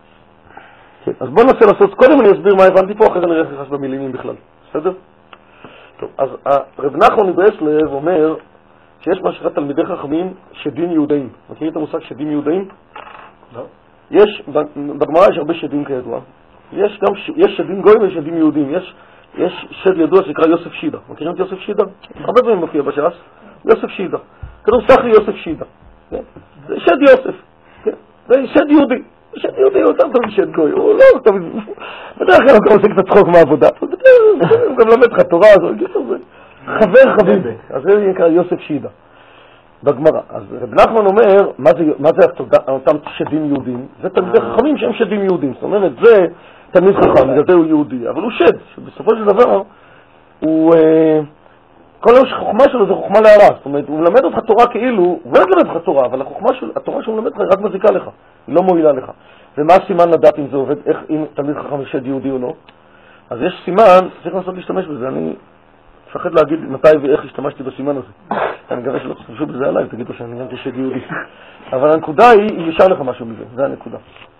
אז בואו ננסה לעשות, קודם אני אסביר מה הבנתי פה, אחרי אני נראה איך נכנס במילים בכלל. בסדר? טוב, אז רב נחמן מברסלב אומר שיש מה שנקרא תלמידי חכמים שדים יהודאים. מכירים את המושג שדים יהודאים? לא. יש, בגמרא יש הרבה שדים כידוע. יש שדים גויים ויש שדים יהודים. יש שד ידוע שנקרא יוסף שידה. מכירים את יוסף שידה? הרבה דברים מופיע בש"ס. יוסף שידה. כתוב סחי יוסף שידה. זה שד יוסף. זה שד יהודי. שד יהודי הוא יותר טוב משד גוי. הוא לא תמיד... בדרך כלל הוא גם עושה קצת צחוק מהעבודה. הוא גם לומד לך תורה. חבר חביבי. אז זה נקרא יוסף שידה. בגמרא. אז רב נחמן אומר, מה זה אותם שדים יהודים? זה תלמידי חכמים שהם שדים יהודים. זאת אומרת, זה תלמיד חכם, בגלל זה הוא יהודי, אבל הוא שד, שבסופו של דבר הוא... כל החוכמה שלו זה חוכמה להערה. זאת אומרת, הוא מלמד אותך תורה כאילו, הוא לא מלמד אותך תורה, אבל התורה שהוא מלמד אותך רק מזיקה לך, היא לא מועילה לך. ומה הסימן לדעת אם זה עובד, אם תלמיד חכם הוא שד יהודי או לא? אז יש סימן, צריך לנסות להשתמש בזה, אני מפחד להגיד מתי ואיך השתמשתי בסימן הזה. אני מקווה שלא תשתמשו בזה עליי, תגידו שאני גם כשד יהודי. אבל הנקודה היא, ישר לך משהו מזה, זה הנקודה.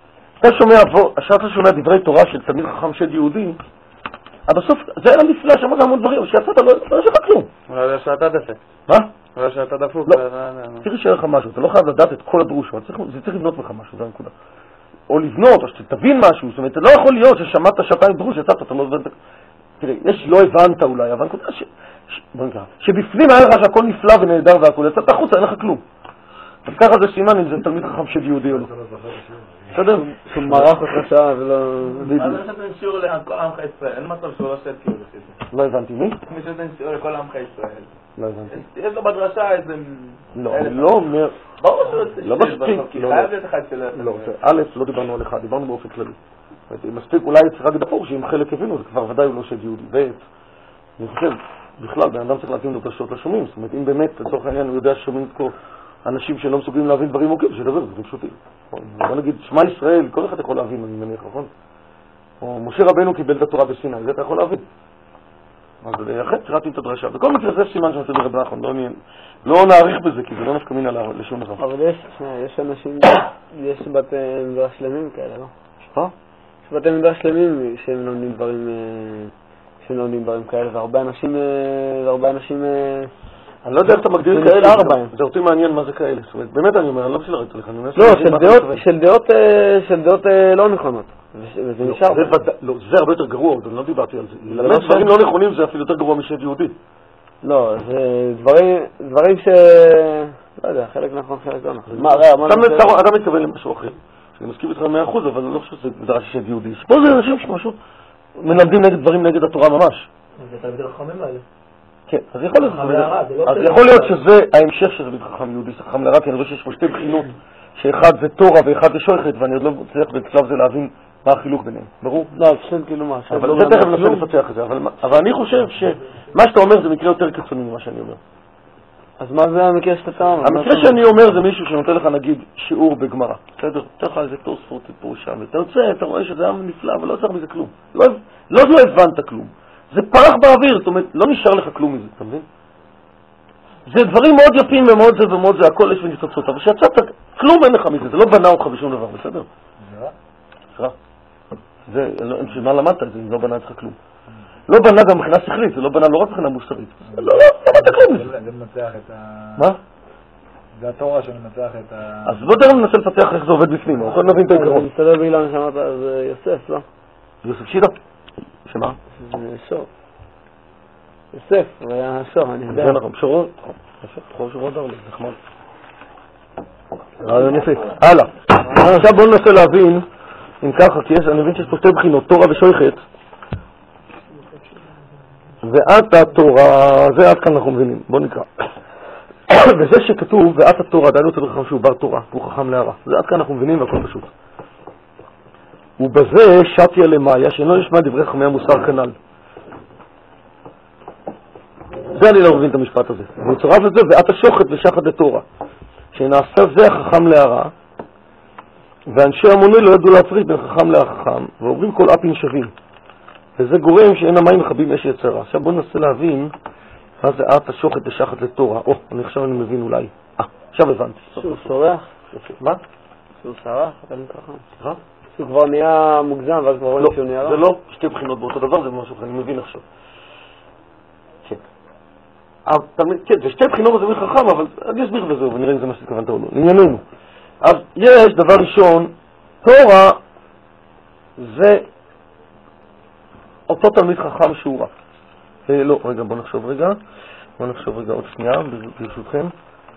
אתה שומע דברי תורה של תלמיד חכם שד יהודי, אבל בסוף זה היה נפלא, שמעת המון דברים, אבל שיצאת לא יש לך כלום. אולי שאתה דפק. מה? אולי שאתה דפוק. לא, תראי שיהיה לך משהו, אתה לא חייב לדעת את כל הדרוש, זה צריך לבנות לך משהו, זה הנקודה. או לבנות, או שתבין משהו, זאת אומרת, זה לא יכול להיות ששמעת שעתיים דרוש, יצאת, אתה לא הבנת. תראי, לא הבנת אולי, אבל הנקודה שבפנים היה לך שהכל נפלא ונהדר והכל, יצאת החוצה, אין לך כלום. אז ככה זה סימן אם זה תלמיד חכם שד יהודי או לא. בסדר? הוא מרח אותך שעה ולא... מה זה שאתה שיעור לכל עמך ישראל? אין מצב שהוא לא שד כאילו. לא הבנתי, מי? מי שאתה שיעור לכל עמך ישראל. לא הבנתי. יש לו בדרשה איזה... לא מספיק. חייב להיות אחד של... לא, א', לא דיברנו על אחד, דיברנו באופן כללי. מספיק אולי רק דפור שאם חלק הבינו, זה כבר ודאי הוא לא שד יהודי. ב', אני חושב, בכלל, בן אדם צריך להתאים דרשות לשומעים. זאת אומרת, אם באמת, לצורך העניין, הוא יודע ששומעים את כל אנשים שלא מסוגלים להבין דברים מוכים, שידבר, זה פשוטים. בוא נגיד, שמע ישראל, כל אחד יכול להבין, אני מניח, נכון? או משה רבנו קיבל את התורה בסיני, זה אתה יכול להבין. אז אחרי קראתי את הדרשה. בכל מקרה זה סימן שאני רוצה לרב נחמן, לא נעריך בזה, כי זה לא נפקא מינה לשום דבר. אבל יש אנשים, יש בתי מדרש שלמים כאלה, לא? מה? יש בתי מדרש שלמים שהם לומדים דברים כאלה, והרבה אנשים... אני לא יודע איך אתה מגדיר כאלה, זה אותי מעניין מה זה כאלה. זאת אומרת, באמת אני אומר, אני לא בשביל להריץ עליך. לא, של דעות לא נכונות. וזה נשאר. זה הרבה יותר גרוע, אני לא דיברתי על זה. ללמד דברים לא נכונים זה אפילו יותר גרוע משד יהודי. לא, זה דברים ש... לא יודע, חלק נכון, חלק לא נכון. אתה מתכוון למשהו אחר. אני מסכים איתך 100%, אבל אני לא חושב שזה דרש שד יהודי. פה זה אנשים שפשוט מלמדים נגד דברים נגד התורה ממש. זה תלמידי חכמים האלה. כן, אז יכול להיות שזה ההמשך שזה תלמיד חכם יהודי, חכם להרע, כי אני רואה שיש פה שתי בחינות, שאחד זה תורה ואחד זה שויכת, ואני עוד לא צריך בשלב זה להבין מה החילוק ביניהם, ברור? לא, פשוט כאילו מה. אבל זה תכף ננסה לפצח את זה, אבל אני חושב שמה שאתה אומר זה מקרה יותר קיצוני ממה שאני אומר. אז מה זה המקרה שאתה אומר? המקרה שאני אומר זה מישהו שנותן לך נגיד שיעור בגמרא, בסדר? תן לך איזה תוספות פה שם, ואתה יוצא, אתה רואה שזה היה נפלא, אבל לא צריך מזה כלום. לא הבנת כלום. זה פרח באוויר, זאת אומרת, לא נשאר לך כלום מזה, אתה מבין? זה דברים מאוד יפים ומאוד זה ומאוד זה, הכל יש וניצוצות, אבל שיצאת, כלום אין לך מזה, זה לא בנה אותך בשום דבר, בסדר? סליחה. זה, מה למדת את זה, לא בנה אותך כלום. לא בנה גם מבחינה שכלית, זה לא בנה לא רק מבחינה מוסרית. לא למדת כלום מזה. זה מנצח את ה... מה? זה התורה שמנצח את ה... אז בוא תראה ננסה לפתח איך זה עובד בפנים, אנחנו יכולים להבין את העיקרון. אני מסתדר באילן שאמרת, זה יוסף, לא? יוסף שידה? שמה? זה שור. יוסף, הוא היה שור, אני יודע. זה נכון, שורות. תחור שורות דרלי, נחמד. רעיון יפה. הלאה. עכשיו בואו ננסה להבין, אם ככה, כי אני מבין שיש פה שתי בחינות, תורה ושויכת. ואת התורה, זה עד כאן אנחנו מבינים. בואו נקרא. וזה שכתוב, ואת התורה, דיינו אותו חכם שהוא בר תורה, הוא חכם להרע. זה עד כאן אנחנו מבינים והכל פשוט. ובזה שתיה למאיה, שאינו נשמע דברי חכמי המוסר כנ"ל. זה אני לא מבין את המשפט הזה. והוא צורף את זה, ואת השוחט ושחט לתורה. שנעשה זה החכם להרע, ואנשי המוני לא ידעו להפריד בין חכם להחכם, ואומרים כל אפין שווים. וזה גורם שאין המים מחבים אש יצרה. עכשיו בואו ננסה להבין מה זה את השוחט ושחט לתורה. אני עכשיו אני מבין אולי. עכשיו הבנתי. שהוא שורח? מה? שהוא שרח? אתה מתחכם. סליחה? שהוא כבר נהיה מוגזם ואז כבר רואים שהוא נהיה רע? זה לא שתי בחינות באותו דבר, זה משהו אחר, אני מבין עכשיו. כן. כן, זה שתי בחינות זה חכם, אבל אני אסביר וזהו, ונראה אם זה מה שתכוונת או לא. לענייננו. אז יש דבר ראשון, תורה זה אותו תלמיד חכם שהוא רע. לא, רגע, בוא נחשוב רגע עוד שנייה, ברשותכם.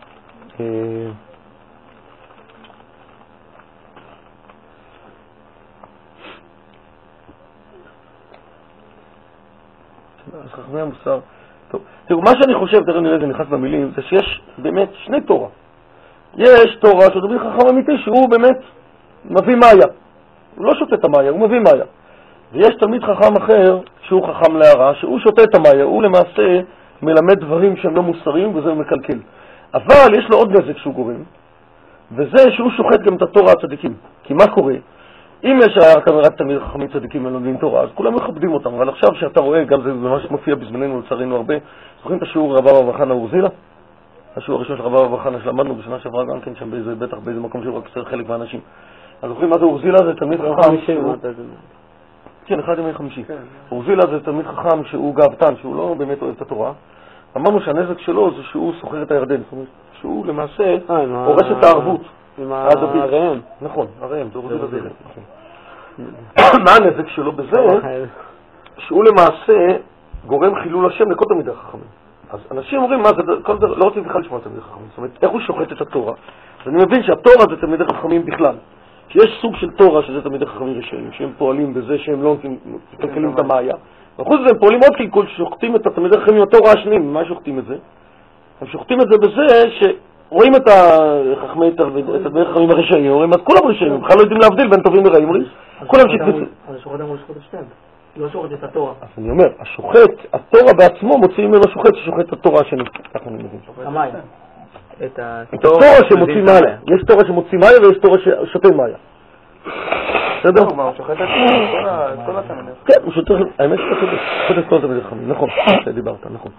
אז חכמי המוסר. טוב, תראו, מה שאני חושב, תראו נראה זה נכנס במילים, זה שיש באמת שני תורה. יש תורה שהוא תלמיד חכם אמיתי שהוא באמת מביא מאיה. הוא לא שותה את המאיה, הוא מביא מאיה. ויש תלמיד חכם אחר שהוא חכם להרע, שהוא שותה את המאיה, הוא למעשה מלמד דברים שהם לא מוסריים וזה מקלקל. אבל יש לו עוד נזק שהוא גורם, וזה שהוא שוחט גם את התורה הצדיקים. כי מה קורה? אם יש רק תלמיד חכמים צדיקים ולומדים תורה, אז כולם מכבדים אותם. אבל עכשיו שאתה רואה, גם זה ממש מופיע בזמננו לצערנו הרבה, זוכרים את השיעור רבא בר בר חנא אורזילה? השיעור הראשון של רבא בר בר חנא שלמדנו בשנה שעברה גם כן שם בטח באיזה מקום שהוא רק חלק מהאנשים. אז זוכרים מה זה אורזילה? זה תלמיד חכם. כן, אחד ימי חמישי. אורזילה זה תלמיד חכם שהוא גאוותן, שהוא לא באמת אוהב את התורה. אמרנו שהנזק שלו זה שהוא סוחר את הירדן, זאת אומרת, שהוא למעשה הורס את הערבות. עם הרעם. נכון, הרעם, זה אורזילה זה. מה הנזק שלו בזה? שהוא למעשה גורם חילול השם לכל תלמידי החכמים. אז אנשים אומרים, מה זה, לא רוצים בכלל לשמוע תלמידי חכמים. זאת אומרת, איך הוא שוחט את התורה? אז אני מבין שהתורה זה תלמידי חכמים בכלל. שיש סוג של תורה שזה תלמידי חכמים רשעים, שהם פועלים בזה שהם לא מקלקלים את המאיה. וחוץ מזה הם פועלים עוד קלקול ששוחטים את התלמידי חכמים התורה השניים. מה שוחטים את זה? הם שוחטים את זה בזה שרואים את החכמי חכמים הרשעים, רואים את כולם רשעים, הם בכלל לא יודעים להבדיל בין טובים ורעים, כולם שתפסו. אז השוחט אמור לשחוט את שתיהם, לא שוחט את התורה. אז אני אומר, השוחט, התורה בעצמו מוציא ממנו שוחט ששוחט את התורה השני, ככה אני מבין. המים. את התורה שמוציא מאיה, יש תורה שמוציא מאיה ויש תורה ששותה מאיה. בסדר? מה, הוא שוחט את כל התלמידים. כן, הוא שוטר, האמת שאתה צודק, שוחט את כל התלמידים חכמים, נכון, דיברת, נכון.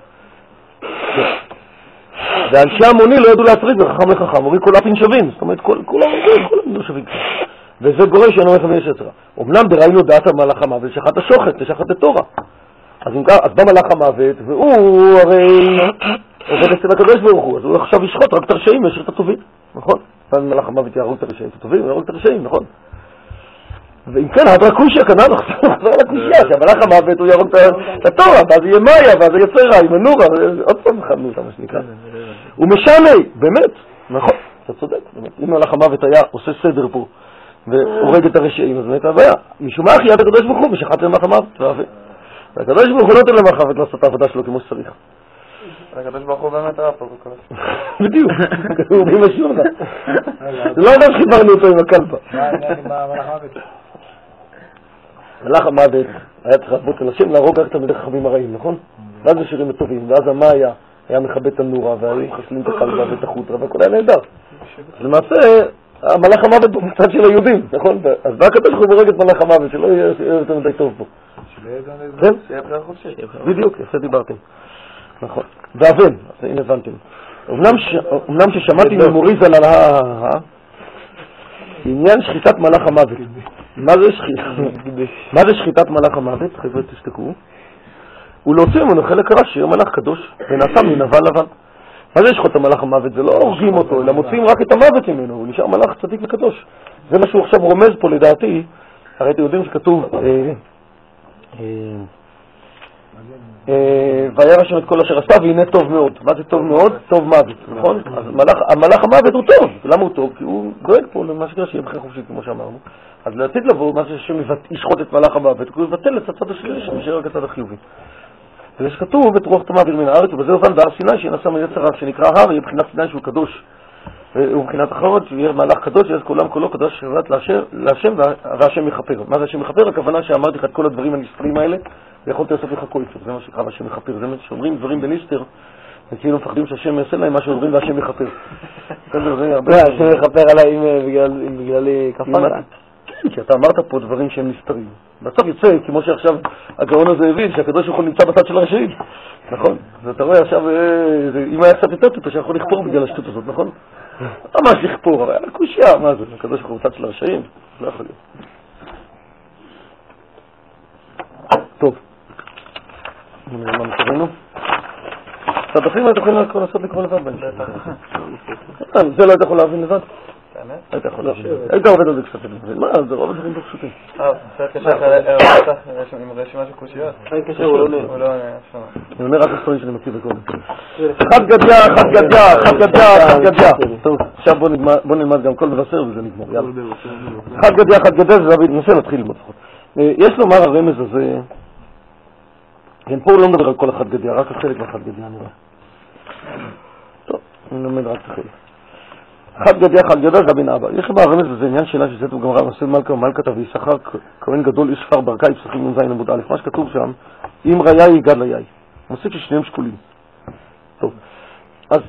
ואנשי המוני לא ידעו להפריד בחכם לחכם, אומרים כל אפין שווים, זאת אומרת כולם לא שווים. וזה גורם שאינו מחמי יש יצרה. אמנם בראינו דעת המלאך המוות שחט השוחט, לשחט את תורה. אז בא מלאך המוות, והוא הרי עובד אצל הקדוש ברוך הוא, אז הוא עכשיו ישחוט רק את הרשעים וישאיר את הטובים, נכון? ואז מלאך המוות יהרוג את הרשעים, את הטובים ויהרוג את הרשעים, נכון? ואם כן, הדרה קושיה כנראה נחזור לקושיה, שהמלאך המוות הוא יהרוג את התורה, ואז יהיה מאיה, ואז יצא רע עם הנורה, עוד פעם חדנו אותה מה שנקרא. הוא משנה, באמת, נכון, אתה צודק, באמת. אם מלאך המוות היה עושה סדר פה, והורג את הרשעים, אז באמת הבעיה. משום מה יד הקדוש ברוך הוא ושחט למלאך המוות, והקדוש ברוך הוא לא נותן למלאך המוות לעשות את העבודה שלו כמו שצריך. הקדוש ברוך הוא באמת רע פה בכל השם. בדיוק, הוא במשהו לך. זה לא אדם שחיברנו אותו עם הקלפה. מה העניין עם המלאך המוות? מלאך המוות היה צריך לעבוד אל השם להרוג רק את תלמידי חכמים הרעים, נכון? ואז השירים הטובים, ואז המאיה היה מכבד את הנורה, והיו חסלים את הכלבה ואת החוטרה, והכל היה נהדר. אז למעשה, המלאך המוות בצד של היהודים, נכון? אז בא הקדוש ברוך הוא והורג את מלאך המוות, שלא יהיה יותר מדי טוב פה. כן? שיהיה בחירה חופשית. בדיוק, יפה דיברתם. נכון. ואבן, אז הנה הבנתם. אמנם ששמעתי ממורי ז"ל על עניין שחיטת מלאך המוות. מה זה שחיטת מלאך המוות? חבר'ה תשתקו. הוא להוציא ממנו חלק רע שיהיה מלאך קדוש ונעשה מנבל לבן. מה זה שחוט המלאך המוות? זה לא הורגים אותו, אלא מוציאים רק את המוות ממנו, הוא נשאר מלאך צדיק וקדוש. זה מה שהוא עכשיו רומז פה לדעתי. הרי אתם יודעים שכתוב וירא השם את כל אשר עשה והנה טוב מאוד. מה זה טוב מאוד? טוב מוות, נכון? אז המלאך המוות הוא טוב. למה הוא טוב? כי הוא דואג פה למה שקרה שיהיה בחירה חופשית כמו שאמרנו. אז לעתיד לבוא מה שהשם ישחוט את מלאך המוות, הוא יבטל את הצד השלילי שנשאר רק הצד החיובי. וזה שכתוב את רוח תמעביר מן הארץ ובזה הובן בהר סיני שנעשה מיצר רב שנקרא הר, יהיה בחינת סיני שהוא קדוש ובחינת אחרות שיהיה מלאך קדוש שיהיה כולם כולו קדוש שבת להשם והשם יכפר. מה זה השם יכפר? הכוונה שאמרתי לך את כל הדברים הנסתרים האלה ויכולתי לעשות לך קויצות, זה מה שקרא והשם יכפר. זה מה שאומרים דברים בניסתר וכאילו מפחדים שהשם יעשה להם מה שאומרים והשם יכפר. השם יכפר עליי אם בגללי כפר? כי אתה אמרת פה דברים שהם נסתרים. בסוף יוצא, כמו שעכשיו הגאון הזה הבין, שהקדוש ברוך הוא נמצא בצד של הרשעים. נכון? ואתה רואה עכשיו, אם היה קצת יותר טוב, שיכול לכפור בגלל השטות הזאת, נכון? ממש לכפור, אבל היה קושיה, מה זה? הקדוש ברוך הוא בצד של הרשעים? לא יכול להיות. טוב. נראה מה מקווינו. קצת אחרים היית יכול לעשות לקרוא לבד בהם. זה לא היית יכול להבין לבד? היית יכול להבין. היית עובד על זה קצת לבד. מה? זה רוב הדברים לא פשוטים. זה קשה עם רשימה של קושיות. אין קשר, הוא לא עונה. הוא לא עונה. אני אומר רק הסטורים שאני מכיר בקודם. חד גדיה, חד גדיה, חד גדיה, חד גדיה. טוב, עכשיו בוא נלמד גם כל מבשר וזה נגמר. יאללה. חד גדיה, חד גדיה, זה רבי, ננסה להתחיל ללמוד לפחות. יש לומר הרמז הזה, כן, פה הוא לא מדבר על כל החד גדיה, רק החלק מהחד גדיה נראה. טוב, אני לומד רק את החלק. חד גדיה, חד גדיה, רבי נאבא. יש לומר הרמז וזה עניין שאלה שזאת הוא גמרא, נושא מלכה ומלכתה ויששכר, כהן גדול איש שפר ברכה, פסחים נ"ז עמוד א', מה שכתוב שם, אם ראיה יגד ליאי. מוסיף ששניהם שקולים. טוב, אז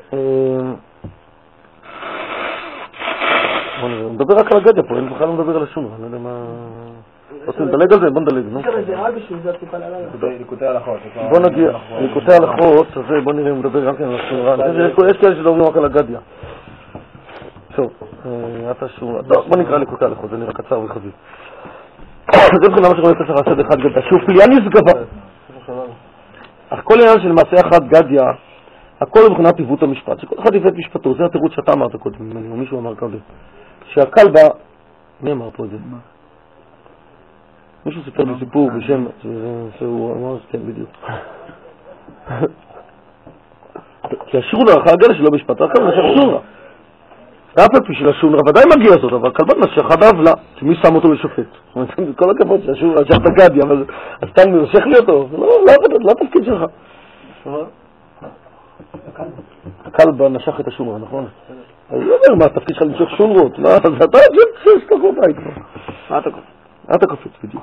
בוא נראה, הוא מדבר רק על הגדיה פה, אין בכלל לא מדבר על השום, אני לא יודע מה... רוצים לדלג על זה? בוא נדלג, נו. זה רק בשביל זה הטיפה ללילה. ליקוטי הלכות. בוא נגיע, ליקוטי הלכות, אז בוא נראה, הוא מדבר גם כן על השום. יש כאלה שדברים רק על הגדיה. טוב, בוא נקרא ליקוטי הלכות, זה נראה קצר וחזית. זה מבחינה מה שקורה פסח הסדר חד גדיה, שהוא פייה נשגבה. אך כל העניין של מעשה החד גדיה, הכל מבחינת עיוות המשפט, שכל אחד עיוות משפטו, זה התירוץ שאתה אמרת קודם, או מישהו אמר קודם. שהקל בא, מי אמר פה את זה? מישהו סיפר לי סיפור בשם, שהוא אמר, כן, בדיוק. כי השורנה, אחר הגדיה שלו משפט, רק כמה נשאר שורנה. אף על פי של השורנה ודאי מגיע זאת, אבל כלבן נשכה בעוולה, שמי שם אותו לשופט. זאת אומרת, כל הכבוד שהשורנה נשך את הגדיה, אבל אתה נשך לי אותו, לא התפקיד שלך. הכלב נשך את השומרה, נכון? אז הוא אומר, מה, התפקיד שלך למשוך שומרות? לא, אז אתה יש לך בית. מה אתה קופץ בדיוק?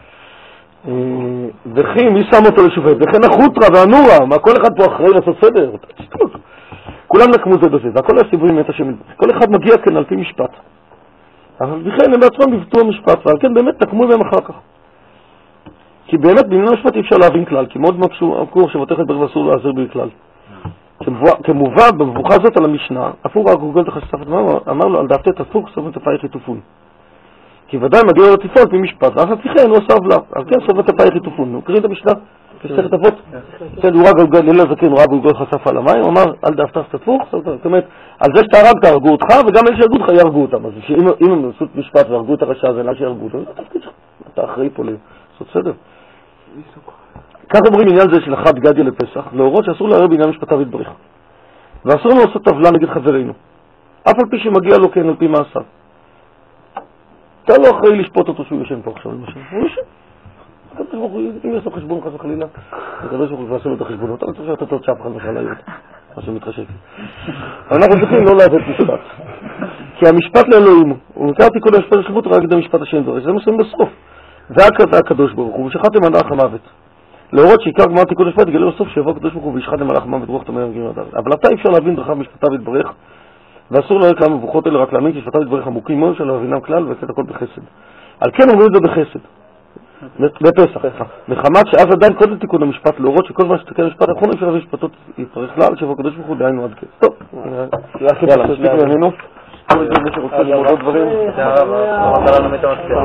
וכי, מי שם אותו לשופט? וכן החוטרה והנורה, מה כל אחד פה אחראי לעשות סדר? כולם נקמו זה בזה, והכל הסיבובים מת השם יתברך. כל אחד מגיע כן על פי משפט. אבל בכן הם בעצמם יבטאו המשפט, ועל כן באמת תקמו בהם אחר כך. כי באמת בעניין המשפט אי אפשר להבין כלל, כי מאוד מקור שבתך לדבר ואסור לעזר בכלל. כמובא במבוכה הזאת על המשנה, אפור הגוגל תחשף את אמר לו על דעתי תפור סוף תפאי חיתופון. כי ודאי מגיע לו לטיפול על פי משפט, ואחר כן הוא עשה עוולה, אז כן סוף תפאי חיתופון. הוא קריא את המשנה, כסכת אבות. הוא ראה גולגל, לילה זקן, הוא ראה גולגל חשף על המים, הוא אמר על דעתי תפור, זאת אומרת, על זה שאתה הרגת הרגו אותך, וגם אלה שהרגו אותך יהרגו אותם. אז אם הם עשו משפט והרגו את הרשע, זה לא שיהרגו אותם, אתה אחראי פה לעשות סדר. כך אומרים עניין זה של אחד גדיה לפסח, להורות שאסור לערב בעניין משפטיו יתברך. ואסור לנו לעשות טבלה נגד חברינו, אף על פי שמגיע לו כן על פי מעשיו. אתה לא אחראי לשפוט אותו שהוא ישן פה עכשיו, למשל. הוא ישן. אם יש לו חשבון חס וחלילה, הקדוש ברוך הוא יעשה לו את החשבונות, אתה לא צריך לתת לו צ'אפ חד וחלאיות, מה שמתחשב. אנחנו צריכים לא לעבוד משפט. כי המשפט לאלוהים, הוא נקרא תיקון המשפט לשבות רק כדי המשפט השם דורש, זה מסוים בסוף. זה הקדוש ברוך הוא, ושחתם מלאך המוות. להורות שעיקר גמר תיקון המשפט, יגלה בסוף שיבוא הקדוש ברוך הוא וישחט מלאך המוות רוח תמר גמר דר. אבל אתה אפשר להבין דרכיו משפטיו יתברך, ואסור להראות כמה מבוכות אלה רק להאמין שמשפטיו יתברך עמוקים מאוד שלא להבינם כלל ועשת הכל בחסד. על כן אומרים את זה בחסד. בפסח. מחמת שאז עדיין קודם תיקון המשפט, להורות שכל מה שתקן המשפט האחרון אפשר להביא משפטות יתברך כלל, שיבוא הקדוש ברוך הוא דהיינו עד כס. טוב. יאללה, מספיק מעניינו. כל זה מי שרוצה ללמוד עוד דברים.